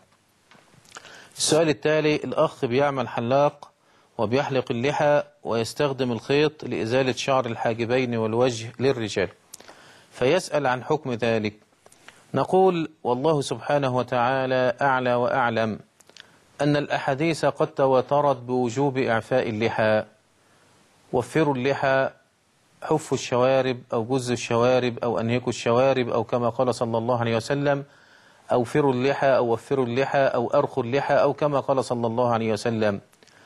السؤال التالي، الأخ بيعمل حلاق وبيحلق اللحى ويستخدم الخيط لإزالة شعر الحاجبين والوجه للرجال، فيسأل عن حكم ذلك. نقول والله سبحانه وتعالى أعلى وأعلم أن الأحاديث قد تواترت بوجوب إعفاء اللحى. وفروا اللحى، حفوا الشوارب أو جزوا الشوارب أو أنهكوا الشوارب، أو كما قال صلى الله عليه وسلم أوفروا اللحى أو وفروا اللحى أو أرخوا اللحى، أو كما قال صلى الله عليه وسلم.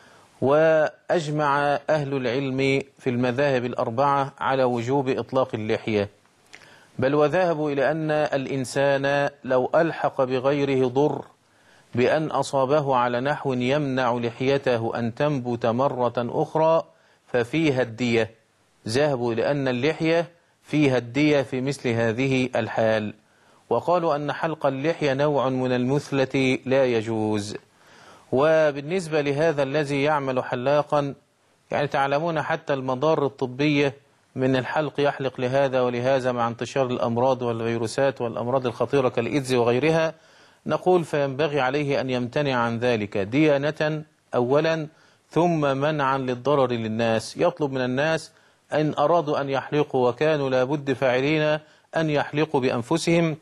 وأجمع أهل العلم في المذاهب الأربعة على وجوب إطلاق اللحية، بل وذهبوا إلى أن الإنسان لو ألحق بغيره ضر بأن أصابه على نحو يمنع لحيته أن تنبت مرة أخرى ففيها الدية. ذهبوا إلى أن اللحية فيها الدية في مثل هذه الحال. وقالوا أن حلق اللحية نوع من المثلة لا يجوز. وبالنسبة لهذا الذي يعمل حلاقا، يعني تعلمون حتى المضار الطبية من الحلق، يحلق لهذا ولهذا مع انتشار الأمراض والفيروسات والأمراض الخطيرة كالإيدز وغيرها، نقول فينبغي عليه أن يمتنع عن ذلك ديانة أولا، ثم منعا للضرر للناس. يطلب من الناس إن أرادوا أن يحلقوا وكانوا لابد فاعلين أن يحلقوا بأنفسهم.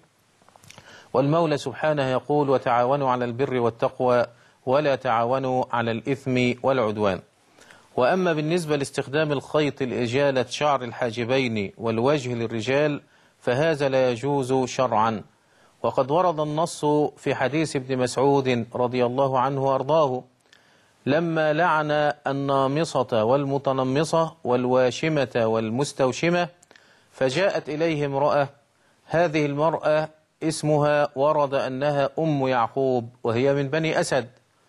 والمولى سبحانه يقول: وتعاونوا على البر والتقوى ولا تعاونوا على الإثم والعدوان. وأما بالنسبة لاستخدام الخيط لإجالة شعر الحاجبين والوجه للرجال فهذا لا يجوز شرعا. وقد ورد النص في حديث ابن مسعود رضي الله عنه وأرضاه لما لعن النامصة والمتنمصة والواشمة والمستوشمة، فجاءت إليه امرأة، هذه المرأة اسمها ورد أنها أم يعقوب وهي من بني أسد،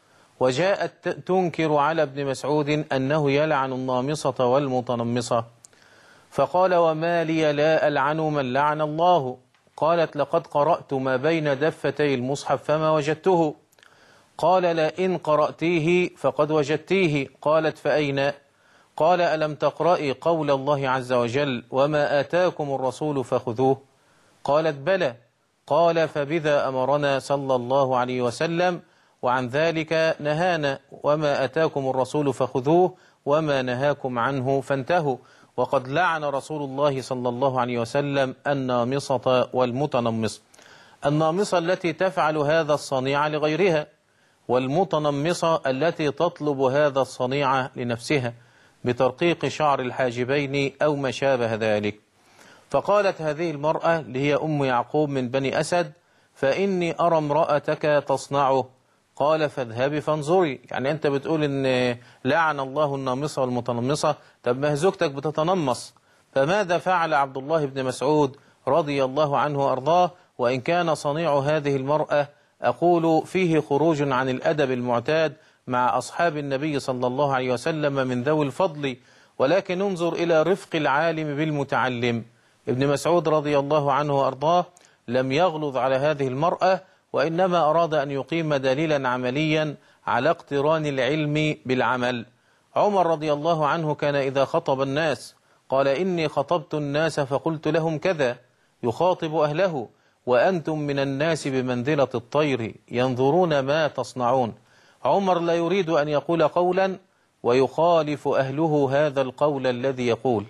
وجاءت تنكر على ابن مسعود أنه يلعن النامصة والمتنمصة، فقال: وما لي لا ألعن من لعن الله؟ قالت: لقد قرأت ما بين دفتي المصحف فما وجدته. قال: لئن قرأتيه فقد وجدتيه. قالت: فأين؟ قال: ألم تقرأي قول الله عز وجل: وما آتاكم الرسول فخذوه؟ قالت: بلى. قال: فبذا أمرنا صلى الله عليه وسلم، وعن ذلك نهانا: وما أتاكم الرسول فخذوه وما نهاكم عنه فانتهوا. وقد لعن رسول الله صلى الله عليه وسلم النامصة والمتنمص. النامصة التي تفعل هذا الصنيع لغيرها، والمتنمصة التي تطلب هذا الصنيع لنفسها بترقيق شعر الحاجبين أو ما شابه ذلك. فقالت هذه المرأة اللي هي أم يعقوب من بني أسد: فإني أرى امرأتك تصنعه. قال: فاذهبي فانظري. يعني أنت بتقول إن لعن الله النامصة والمتنمصة، طب ما زوجتك بتتنمص. فماذا فعل عبد الله بن مسعود رضي الله عنه وأرضاه؟ وإن كان صنيع هذه المرأة أقول فيه خروج عن الأدب المعتاد مع أصحاب النبي صلى الله عليه وسلم من ذوي الفضل، ولكن انظر إلى رفق العالم بالمتعلم. ابن مسعود رضي الله عنه وأرضاه لم يغلظ على هذه المرأة، وإنما أراد أن يقيم دليلا عمليا على اقتران العلم بالعمل. عمر رضي الله عنه كان إذا خطب الناس قال: إني خطبت الناس فقلت لهم كذا، يخاطب أهله: وأنتم من الناس بمنزلة الطير ينظرون ما تصنعون. عمر لا يريد أن يقول قولا ويخالف أهله هذا القول الذي يقول،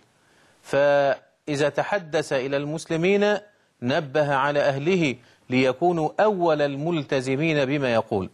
فإذا تحدث إلى المسلمين نبه على أهله ليكونوا أول الملتزمين بما يقول.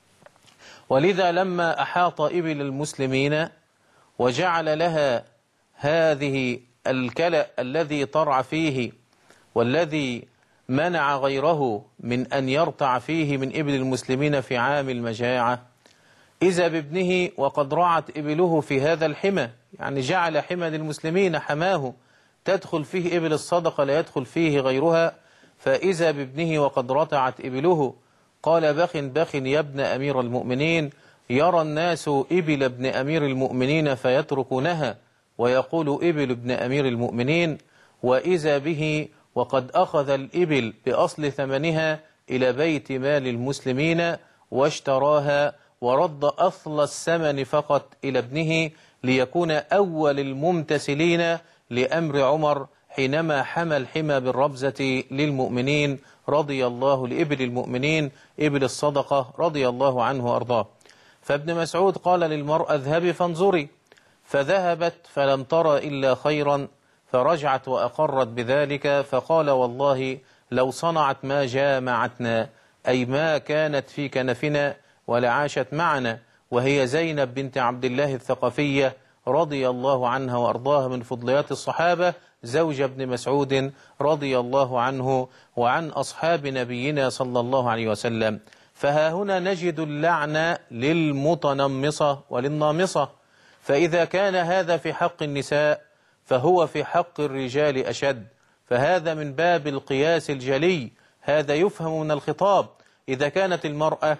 ولذا لما أحاط إبل المسلمين وجعل لها هذه الكلأ الذي ترعى فيه والذي منع غيره من أن يرتع فيه من إبل المسلمين في عام المجاعة، إذا بابنه وقد رعت إبله في هذا الحمى، يعني جعل حمى للمسلمين حماه تدخل فيه إبل الصدقة لا يدخل فيه غيرها، فإذا بابنه وقد رتعت إبله قال: بخ بخ يا ابن أمير المؤمنين، يرى الناس إبل ابن أمير المؤمنين فيتركونها ويقول إبل ابن أمير المؤمنين، وإذا به وقد أخذ الإبل بأصل ثمنها إلى بيت مال المسلمين واشتراها ورد أصل الثمن فقط إلى ابنه ليكون أول الممتثلين لأمر عمر حينما حمى الحمى بالربزة للمؤمنين رضي الله لإبل المؤمنين إبل الصدقة رضي الله عنه وأرضاه. فابن مسعود قال للمرأة: اذهبي فانظري، فذهبت فلم ترى إلا خيرا، فرجعت وأقرت بذلك، فقال: والله لو صنعت ما جامعتنا، أي ما كانت في كنفنا ولعاشت معنا، وهي زينب بنت عبد الله الثقفية رضي الله عنها وأرضاها من فضليات الصحابة، زوج ابن مسعود رضي الله عنه وعن أصحاب نبينا صلى الله عليه وسلم. فها هنا نجد اللعن للمتنمصة وللنامصة، فإذا كان هذا في حق النساء فهو في حق الرجال أشد، فهذا من باب القياس الجلي. هذا يفهم من الخطاب. إذا كانت المرأة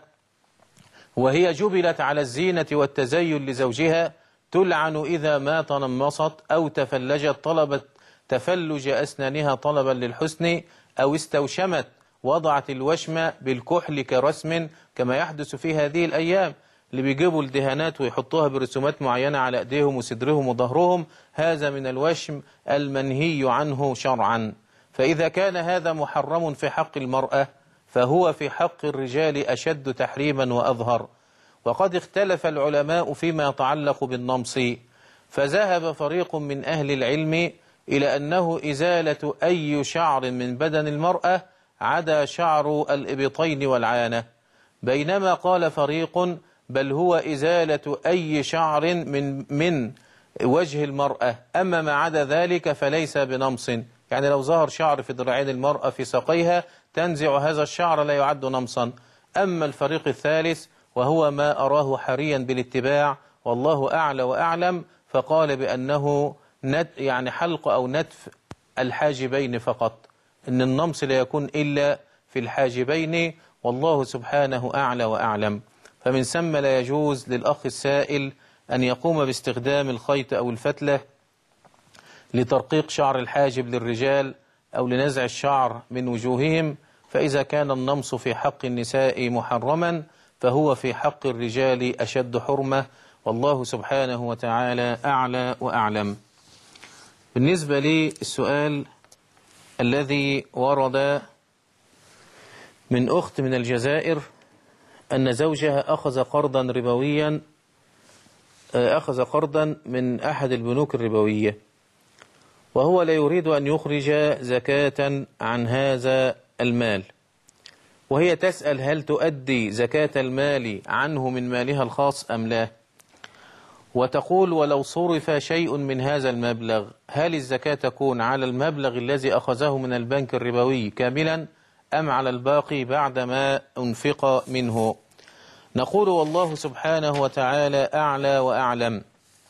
وهي جبلت على الزينة والتزين لزوجها تلعن إذا ما تنمصت أو تفلجت طلبت تفلج أسنانها طلبا للحسن، أو استوشمت وضعت الوشم بالكحل كرسم كما يحدث في هذه الأيام، اللي بيجيبوا الدهانات ويحطوها برسومات معينة على أيديهم وصدرهم وظهرهم، هذا من الوشم المنهي عنه شرعا. فإذا كان هذا محرم في حق المرأة فهو في حق الرجال أشد تحريما وأظهر. وقد اختلف العلماء فيما يتعلق بالنمص، فذهب فريق من أهل العلم إلى أنه إزالة أي شعر من بدن المرأة عدا شعر الإبطين والعانة، بينما قال فريق بل هو إزالة أي شعر من من وجه المرأة، أما ما عدا ذلك فليس بنمص. يعني لو ظهر شعر في ذراعين المرأة في ساقيها تنزع هذا الشعر لا يعد نمصا. أما الفريق الثالث وهو ما أراه حريا بالاتباع والله أعلى وأعلم، فقال بأنه نت يعني حلق أو نتف الحاجبين فقط، إن النمص لا يكون إلا في الحاجبين، والله سبحانه أعلى وأعلم. فمن ثم لا يجوز للأخ السائل أن يقوم باستخدام الخيط أو الفتلة لترقيق شعر الحاجب للرجال أو لنزع الشعر من وجوههم، فإذا كان النمص في حق النساء محرما فهو في حق الرجال أشد حرمة، والله سبحانه وتعالى أعلى وأعلم. بالنسبة للسؤال الذي ورد من أخت من الجزائر أن زوجها أخذ قرضا ربويا أخذ قرضا من أحد البنوك الربوية، وهو لا يريد أن يخرج زكاة عن هذا المال، وهي تسأل هل تؤدي زكاة المال عنه من مالها الخاص أم لا؟ وتقول ولو صرف شيء من هذا المبلغ هل الزكاة تكون على المبلغ الذي أخذه من البنك الربوي كاملا أم على الباقي بعدما أنفق منه؟ نقول والله سبحانه وتعالى أعلى وأعلم،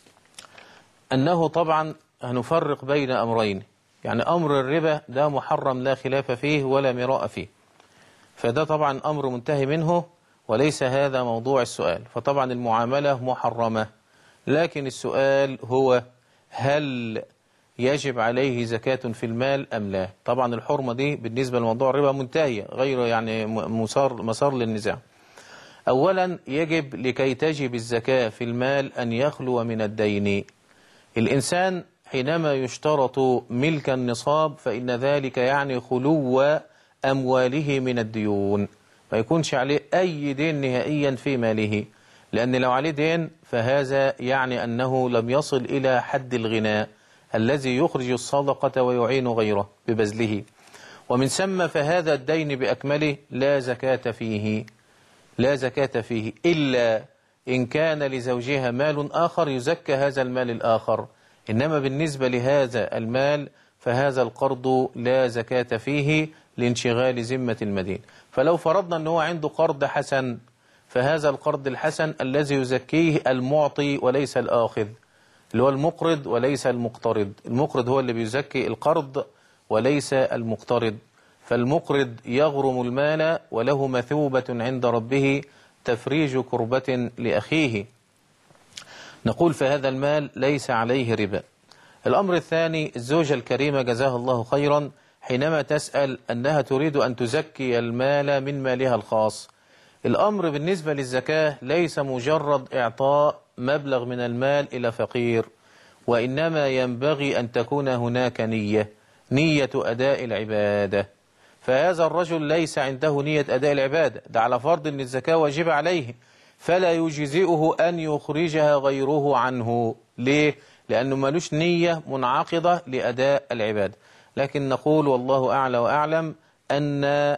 أنه طبعا هنفرق بين أمرين. يعني أمر الربا ده محرم لا خلاف فيه ولا مراء فيه، فده طبعا أمر منتهي منه وليس هذا موضوع السؤال، فطبعا المعاملة محرمة. لكن السؤال هو هل يجب عليه زكاة في المال أم لا؟ طبعا الحرمة دي بالنسبة لموضوع الربا منتهية، غير يعني مسار, مسار للنزاع. أولا يجب لكي تجب الزكاة في المال أن يخلو من الدين. الإنسان حينما يشترط ملك النصاب فإن ذلك يعني خلو أمواله من الديون، ما يكونش عليه أي دين نهائيا في ماله، لأن لو عليه دين فهذا يعني أنه لم يصل إلى حد الغناء الذي يخرج الصدقة ويعين غيره ببذله، ومن ثم فهذا الدين بأكمله لا زكاة فيه لا زكاة فيه إلا إن كان لزوجها مال آخر يزكى هذا المال الآخر. إنما بالنسبة لهذا المال فهذا القرض لا زكاة فيه لانشغال ذمة المدين. فلو فرضنا أنه عنده قرض حسن فهذا القرض الحسن الذي يزكيه المعطي وليس الآخذ، اللي هو المقرض وليس المقترض. المقرض هو اللي بيزكي القرض وليس المقترض، فالمقرض يغرم المال وله مثوبة عند ربه تفريج كربة لأخيه. نقول فهذا المال ليس عليه ربا. الأمر الثاني، الزوجة الكريمة جزاها الله خيرا حينما تسأل أنها تريد أن تزكي المال من مالها الخاص. الأمر بالنسبة للزكاة ليس مجرد إعطاء مبلغ من المال إلى فقير، وإنما ينبغي أن تكون هناك نية نية أداء العبادة. فهذا الرجل ليس عنده نية أداء العبادة، ده على فرض أن الزكاة واجب عليه، فلا يجزئه أن يخرجها غيره عنه. ليه؟ لأنه ملوش نية منعقدة لأداء العبادة. لكن نقول والله أعلى وأعلم أن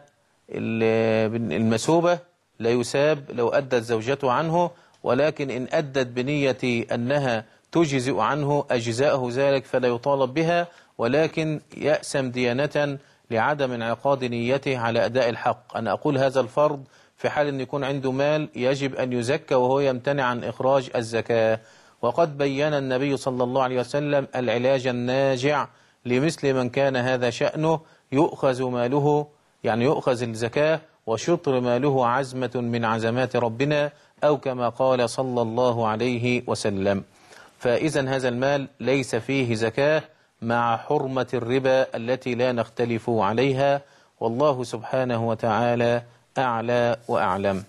المسوبة لا يساب لو أدت زوجته عنه، ولكن إن أدت بنية أنها تجزئ عنه أجزاءه ذلك فلا يطالب بها، ولكن يأسم ديانة لعدم انعقاد نيته على أداء الحق. أنا أقول هذا الفرض في حال أن يكون عنده مال يجب أن يزكى وهو يمتنع عن إخراج الزكاة. وقد بين النبي صلى الله عليه وسلم العلاج الناجع لمثل من كان هذا شأنه، يؤخذ ماله يعني يؤخذ الزكاة وشطر ماله عزمة من عزمات ربنا، أو كما قال صلى الله عليه وسلم. فإذا هذا المال ليس فيه زكاة، مع حرمة الربا التي لا نختلف عليها، والله سبحانه وتعالى أعلى وأعلم.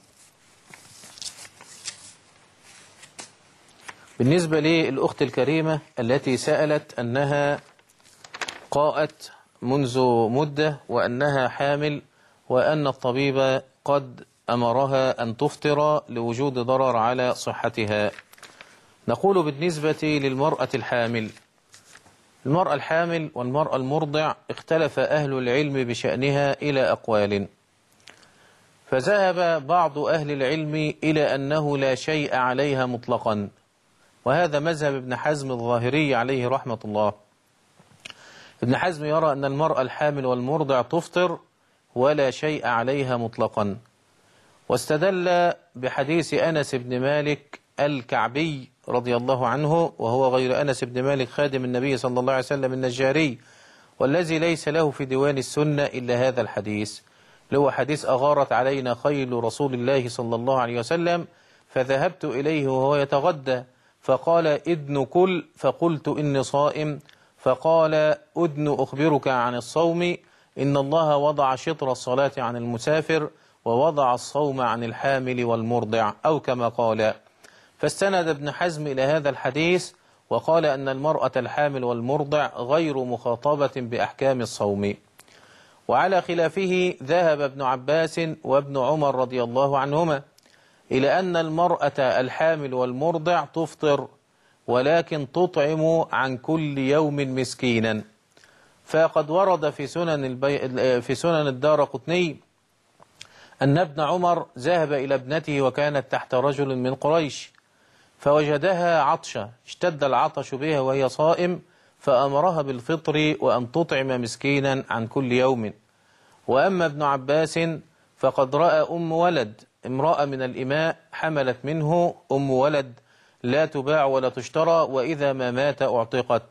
بالنسبة للأخت الكريمة التي سألت أنها قاءت منذ مدة وأنها حامل وأن الطبيب قد أمرها أن تفطر لوجود ضرر على صحتها، نقول بالنسبة للمرأة الحامل، المرأة الحامل والمرأة المرضع اختلف أهل العلم بشأنها إلى أقوال، فذهب بعض أهل العلم إلى أنه لا شيء عليها مطلقا، وهذا مذهب ابن حزم الظاهري عليه رحمة الله. ابن حزم يرى أن المرأة الحامل والمرضع تفطر ولا شيء عليها مطلقا، واستدل بحديث أنس بن مالك الكعبي رضي الله عنه، وهو غير أنس بن مالك خادم النبي صلى الله عليه وسلم النجاري، والذي ليس له في ديوان السنة إلا هذا الحديث، اللي هو حديث أغارت علينا خيل رسول الله صلى الله عليه وسلم فذهبت إليه وهو يتغدى فقال إدن كل، فقلت إني صائم، فقال أدن أخبرك عن الصوم، إن الله وضع شطر الصلاة عن المسافر ووضع الصوم عن الحامل والمرضع، أو كما قال. فاستند ابن حزم إلى هذا الحديث وقال أن المرأة الحامل والمرضع غير مخاطبة بأحكام الصوم. وعلى خلافه ذهب ابن عباس وابن عمر رضي الله عنهما إلى أن المرأة الحامل والمرضع تفطر، ولكن تطعم عن كل يوم مسكينا. فقد ورد في سنن البي... في سنن الدارقطني أن ابن عمر ذهب إلى ابنته وكانت تحت رجل من قريش فوجدها عطشة، اشتد العطش بها وهي صائم، فأمرها بالفطر وأن تطعم مسكينا عن كل يوم. وأما ابن عباس فقد رأى أم ولد، امرأة من الإماء حملت منه، أم ولد لا تباع ولا تشترى، وإذا ما مات أعتقت،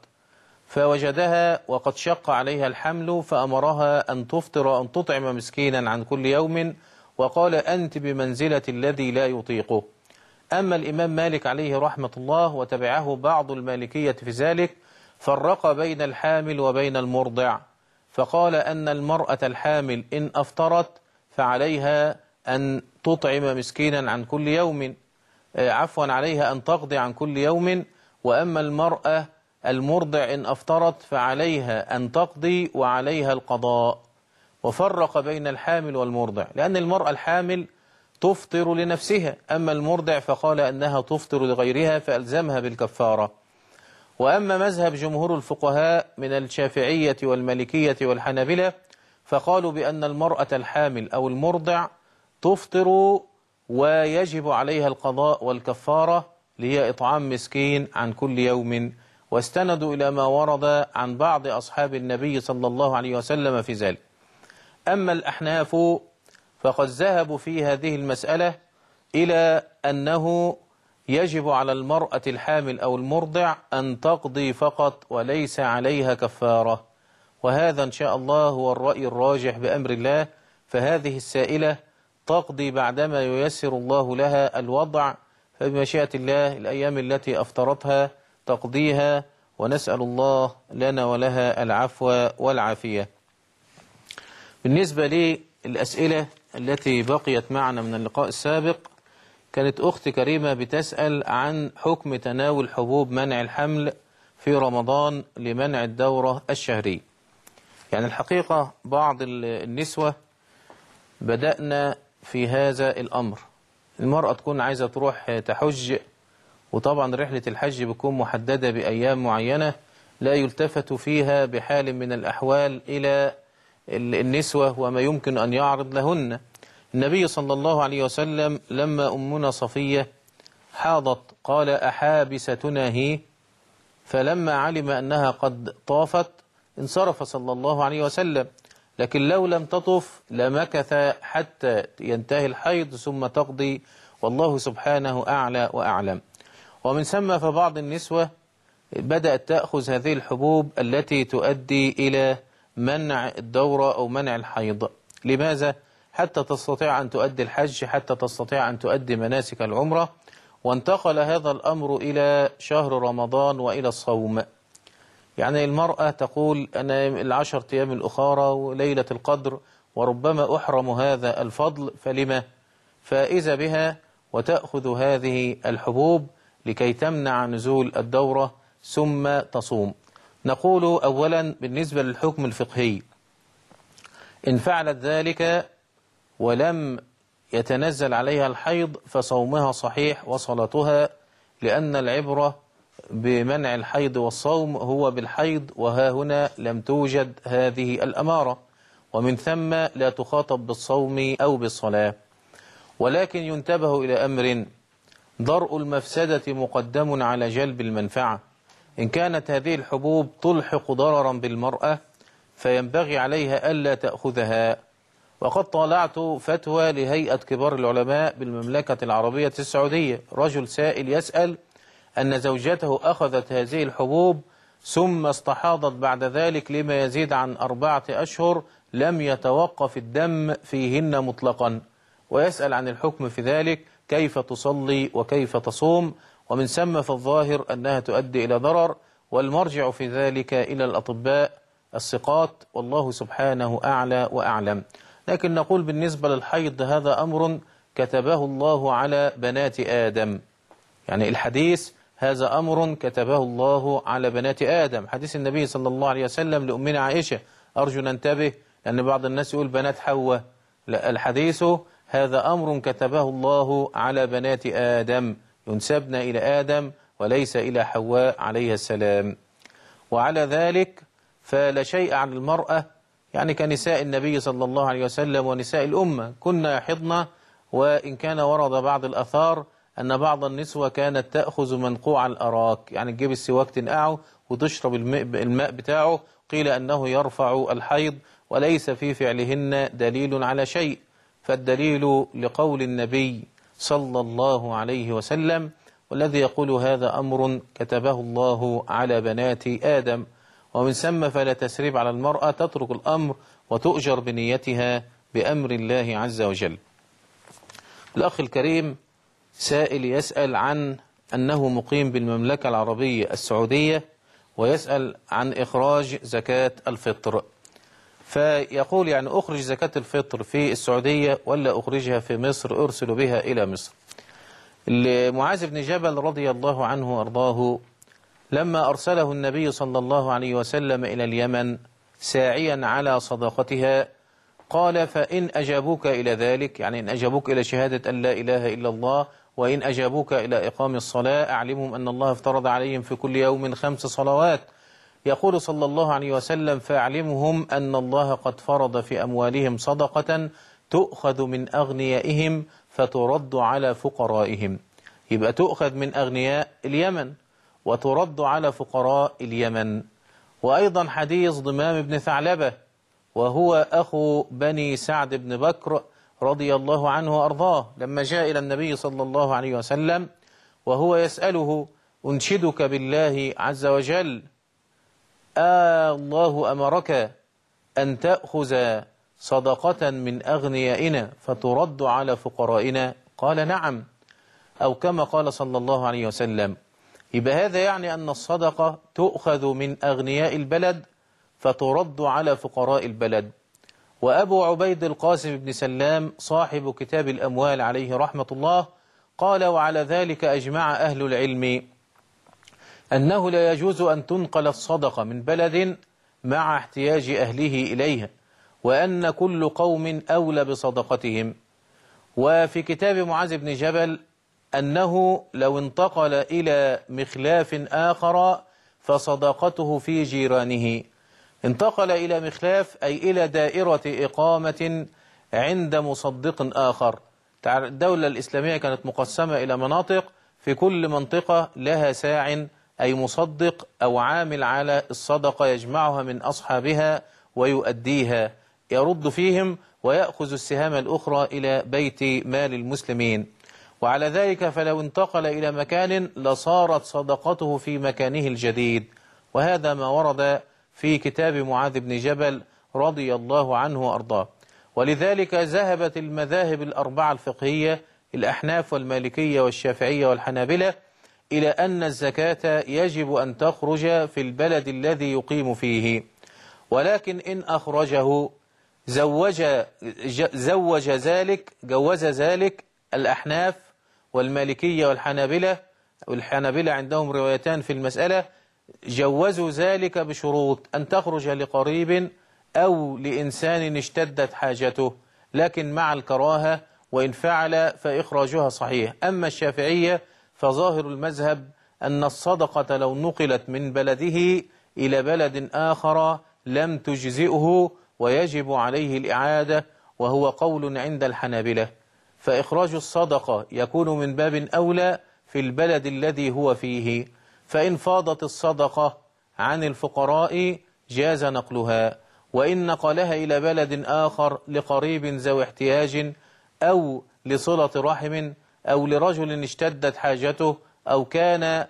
فوجدها وقد شق عليها الحمل فأمرها أن تفطر وأن تطعم مسكينا عن كل يوم، وقال أنت بمنزلة الذي لا يطيقه. أما الإمام مالك عليه رحمة الله وتبعه بعض المالكية في ذلك فرق بين الحامل وبين المرضع، فقال أن المرأة الحامل إن أفطرت فعليها أن تطعم مسكينا عن كل يوم، عفوا عليها أن تقضي عن كل يوم، وأما المرأة المرضع إن أفطرت فعليها أن تقضي وعليها القضاء. وفرق بين الحامل والمرضع، لأن المرأة الحامل تفطر لنفسها، أما المرضع فقال أنها تفطر لغيرها فألزمها بالكفارة. وأما مذهب جمهور الفقهاء من الشافعية والمالكية والحنابلة فقالوا بأن المرأة الحامل أو المرضع تفطر ويجب عليها القضاء والكفارة، لهي إطعام مسكين عن كل يوم، واستندوا إلى ما ورد عن بعض أصحاب النبي صلى الله عليه وسلم في ذلك. أما الأحناف فقد ذهبوا في هذه المسألة إلى أنه يجب على المرأة الحامل أو المرضع أن تقضي فقط وليس عليها كفارة، وهذا إن شاء الله هو الرأي الراجح بأمر الله. فهذه السائلة تقضي بعدما ييسر الله لها الوضع، فبمشيئة الله الأيام التي أفطرتها تقضيها، ونسأل الله لنا ولها العفو والعافية. بالنسبة للأسئلة التي بقيت معنا من اللقاء السابق، كانت أخت كريمة بتسأل عن حكم تناول حبوب منع الحمل في رمضان لمنع الدورة الشهرية. يعني الحقيقة بعض النسوة بدأنا في هذا الأمر، المرأة تكون عايزة تروح تحج، وطبعا رحلة الحج بتكون محددة بأيام معينة لا يلتفت فيها بحال من الأحوال إلى النسوة وما يمكن أن يعرض لهن. النبي صلى الله عليه وسلم لما أمنا صفية حاضت قال أحابستنا هي، فلما علم أنها قد طافت انصرف صلى الله عليه وسلم، لكن لو لم تطف لمكث حتى ينتهي الحيض ثم تقضي، والله سبحانه أعلى وأعلم. ومن ثم فبعض النسوة بدأت تأخذ هذه الحبوب التي تؤدي إلى منع الدورة أو منع الحيض. لماذا؟ حتى تستطيع أن تؤدي الحج، حتى تستطيع أن تؤدي مناسك العمرة. وانتقل هذا الأمر إلى شهر رمضان وإلى الصوم، يعني المرأة تقول أنا العشر أيام الأخرى وليلة القدر وربما أحرم هذا الفضل، فلما؟ فإذا بها وتأخذ هذه الحبوب لكي تمنع نزول الدورة ثم تصوم. نقول أولا بالنسبة للحكم الفقهي، إن فعلت ذلك ولم يتنزل عليها الحيض فصومها صحيح وصلاتها، لأن العبرة بمنع الحيض والصوم هو بالحيض، وها هنا لم توجد هذه الأمارة، ومن ثم لا تخاطب بالصوم أو بالصلاة. ولكن ينتبه إلى أمر: درء المفسدة مقدم على جلب المنفعة. إن كانت هذه الحبوب تلحق ضررا بالمرأة فينبغي عليها ألا تأخذها. وقد طالعت فتوى لهيئة كبار العلماء بالمملكة العربية السعودية، رجل سائل يسأل أن زوجته أخذت هذه الحبوب ثم استحاضت بعد ذلك لما يزيد عن أربعة أشهر لم يتوقف الدم فيهن مطلقا، ويسأل عن الحكم في ذلك، كيف تصلي وكيف تصوم؟ ومن ثم فالظاهر أنها تؤدي إلى ضرر، والمرجع في ذلك إلى الأطباء الثقات، والله سبحانه أعلى وأعلم. لكن نقول بالنسبة للحيض هذا أمر كتبه الله على بنات آدم، يعني الحديث هذا أمر كتبه الله على بنات آدم، حديث النبي صلى الله عليه وسلم لأمنا عائشة. أرجو ننتبه لأن بعض الناس يقول بنات حواء، لا، الحديث هذا أمر كتبه الله على بنات آدم، ينسبن إلى آدم وليس إلى حواء عليها السلام. وعلى ذلك فلا شيء عن المرأة، يعني كنساء النبي صلى الله عليه وسلم ونساء الأمة كنا يحضن، وإن كان ورد بعض الأثار أن بعض النسوة كانت تأخذ منقوع الأراك، يعني تجيب السواك تنقعه وتشرب الماء بتاعه، قيل أنه يرفع الحيض، وليس في فعلهن دليل على شيء. فالدليل لقول النبي صلى الله عليه وسلم، والذي يقول هذا أمر كتبه الله على بنات آدم، ومن ثم فلا تسريب على المرأة، تترك الأمر وتؤجر بنيتها بأمر الله عز وجل. الأخ الكريم سائل يسأل عن أنه مقيم بالمملكة العربية السعودية، ويسأل عن إخراج زكاة الفطر، فيقول يعني أخرج زكاة الفطر في السعودية ولا أخرجها في مصر أرسل بها إلى مصر؟ معاذ بن جبل رضي الله عنه وأرضاه لما أرسله النبي صلى الله عليه وسلم إلى اليمن ساعيا على صداقتها قال: فإن أجابوك إلى ذلك، يعني إن أجابوك إلى شهادة أن لا إله إلا الله، وإن أجابوك إلى إقام الصلاة، أعلمهم أن الله افترض عليهم في كل يوم خمس صلوات. يقول صلى الله عليه وسلم: فأعلمهم أن الله قد فرض في أموالهم صدقة تؤخذ من أغنيائهم فترد على فقرائهم. يبقى تؤخذ من أغنياء اليمن وترد على فقراء اليمن. وأيضا حديث ضمام بن ثعلبة، وهو أخو بني سعد بن بكر رضي الله عنه وأرضاه، لما جاء إلى النبي صلى الله عليه وسلم وهو يسأله: أنشدك بالله عز وجل، آه الله أمرك أن تأخذ صدقة من أغنيائنا فترد على فقرائنا؟ قال: نعم، أو كما قال صلى الله عليه وسلم. يبقى هذا يعني أن الصدقة تؤخذ من أغنياء البلد فترد على فقراء البلد. وأبو عبيد القاسم بن سلام صاحب كتاب الأموال عليه رحمة الله قال: وعلى ذلك أجمع أهل العلم أنه لا يجوز أن تنقل الصدقة من بلد مع احتياج أهله إليها، وأن كل قوم أولى بصدقتهم. وفي كتاب معاذ بن جبل أنه لو انتقل إلى مخلاف آخر فصدقته في جيرانه. انتقل إلى مخلاف أي إلى دائرة إقامة عند مصدق آخر. الدولة الإسلامية كانت مقسمة إلى مناطق، في كل منطقة لها ساع أي مصدق أو عامل على الصدقة يجمعها من أصحابها ويؤديها، يرد فيهم ويأخذ السهام الأخرى إلى بيت مال المسلمين. وعلى ذلك فلو انتقل إلى مكان لصارت صدقته في مكانه الجديد، وهذا ما ورد في كتاب معاذ بن جبل رضي الله عنه وأرضاه. ولذلك ذهبت المذاهب الأربعة الفقهية، الأحناف والمالكية والشافعية والحنابلة، إلى أن الزكاة يجب أن تخرج في البلد الذي يقيم فيه، ولكن إن أخرجه زوج, زوج ذلك جوز ذلك الأحناف والمالكية والحنابلة، والحنابلة عندهم روايتان في المسألة، جوزوا ذلك بشروط أن تخرج لقريب أو لإنسان اشتدت حاجته، لكن مع الكراهة، وإن فعل فإخراجها صحيح. أما الشافعية فظاهر المذهب أن الصدقة لو نقلت من بلده إلى بلد آخر لم تجزئه ويجب عليه الإعادة، وهو قول عند الحنابلة، فإخراج الصدقة يكون من باب أولى في البلد الذي هو فيه، فإن فاضت الصدقة عن الفقراء جاز نقلها، وإن نقلها إلى بلد آخر لقريب ذوي احتياج أو لصلة رحم أو لرجل اشتدت حاجته أو كان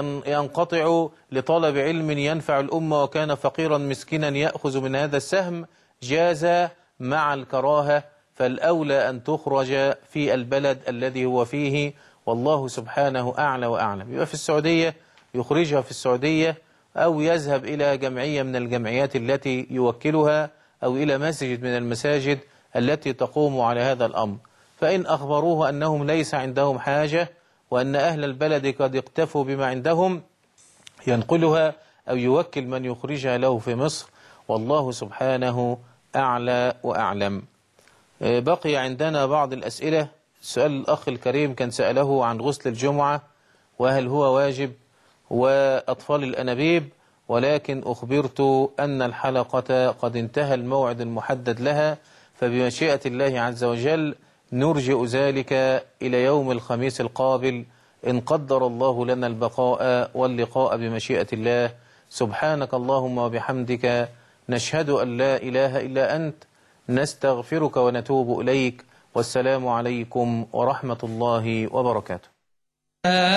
ينقطع لطلب علم ينفع الأمة وكان فقيرا مسكينا يأخذ من هذا السهم، جاز مع الكراهة، فالأولى أن تخرج في البلد الذي هو فيه، والله سبحانه أعلى وأعلم. يبقى في السعودية يخرجها في السعودية، أو يذهب إلى جمعية من الجمعيات التي يوكلها، أو إلى مسجد من المساجد التي تقوم على هذا الأمر. فإن أخبروه أنهم ليس عندهم حاجة وأن أهل البلد قد اكتفوا بما عندهم ينقلها أو يوكل من يخرجها له في مصر، والله سبحانه أعلى وأعلم. بقي عندنا بعض الأسئلة. سؤال الأخ الكريم كان سأله عن غسل الجمعة وهل هو واجب، وأطفال الأنابيب، ولكن أخبرت أن الحلقة قد انتهى الموعد المحدد لها، فبمشيئة الله عز وجل نرجئ ذلك إلى يوم الخميس القابل إن قدر الله لنا البقاء واللقاء بمشيئة الله. سبحانك اللهم وبحمدك، نشهد أن لا إله إلا أنت، نستغفرك ونتوب إليك، والسلام عليكم ورحمة الله وبركاته.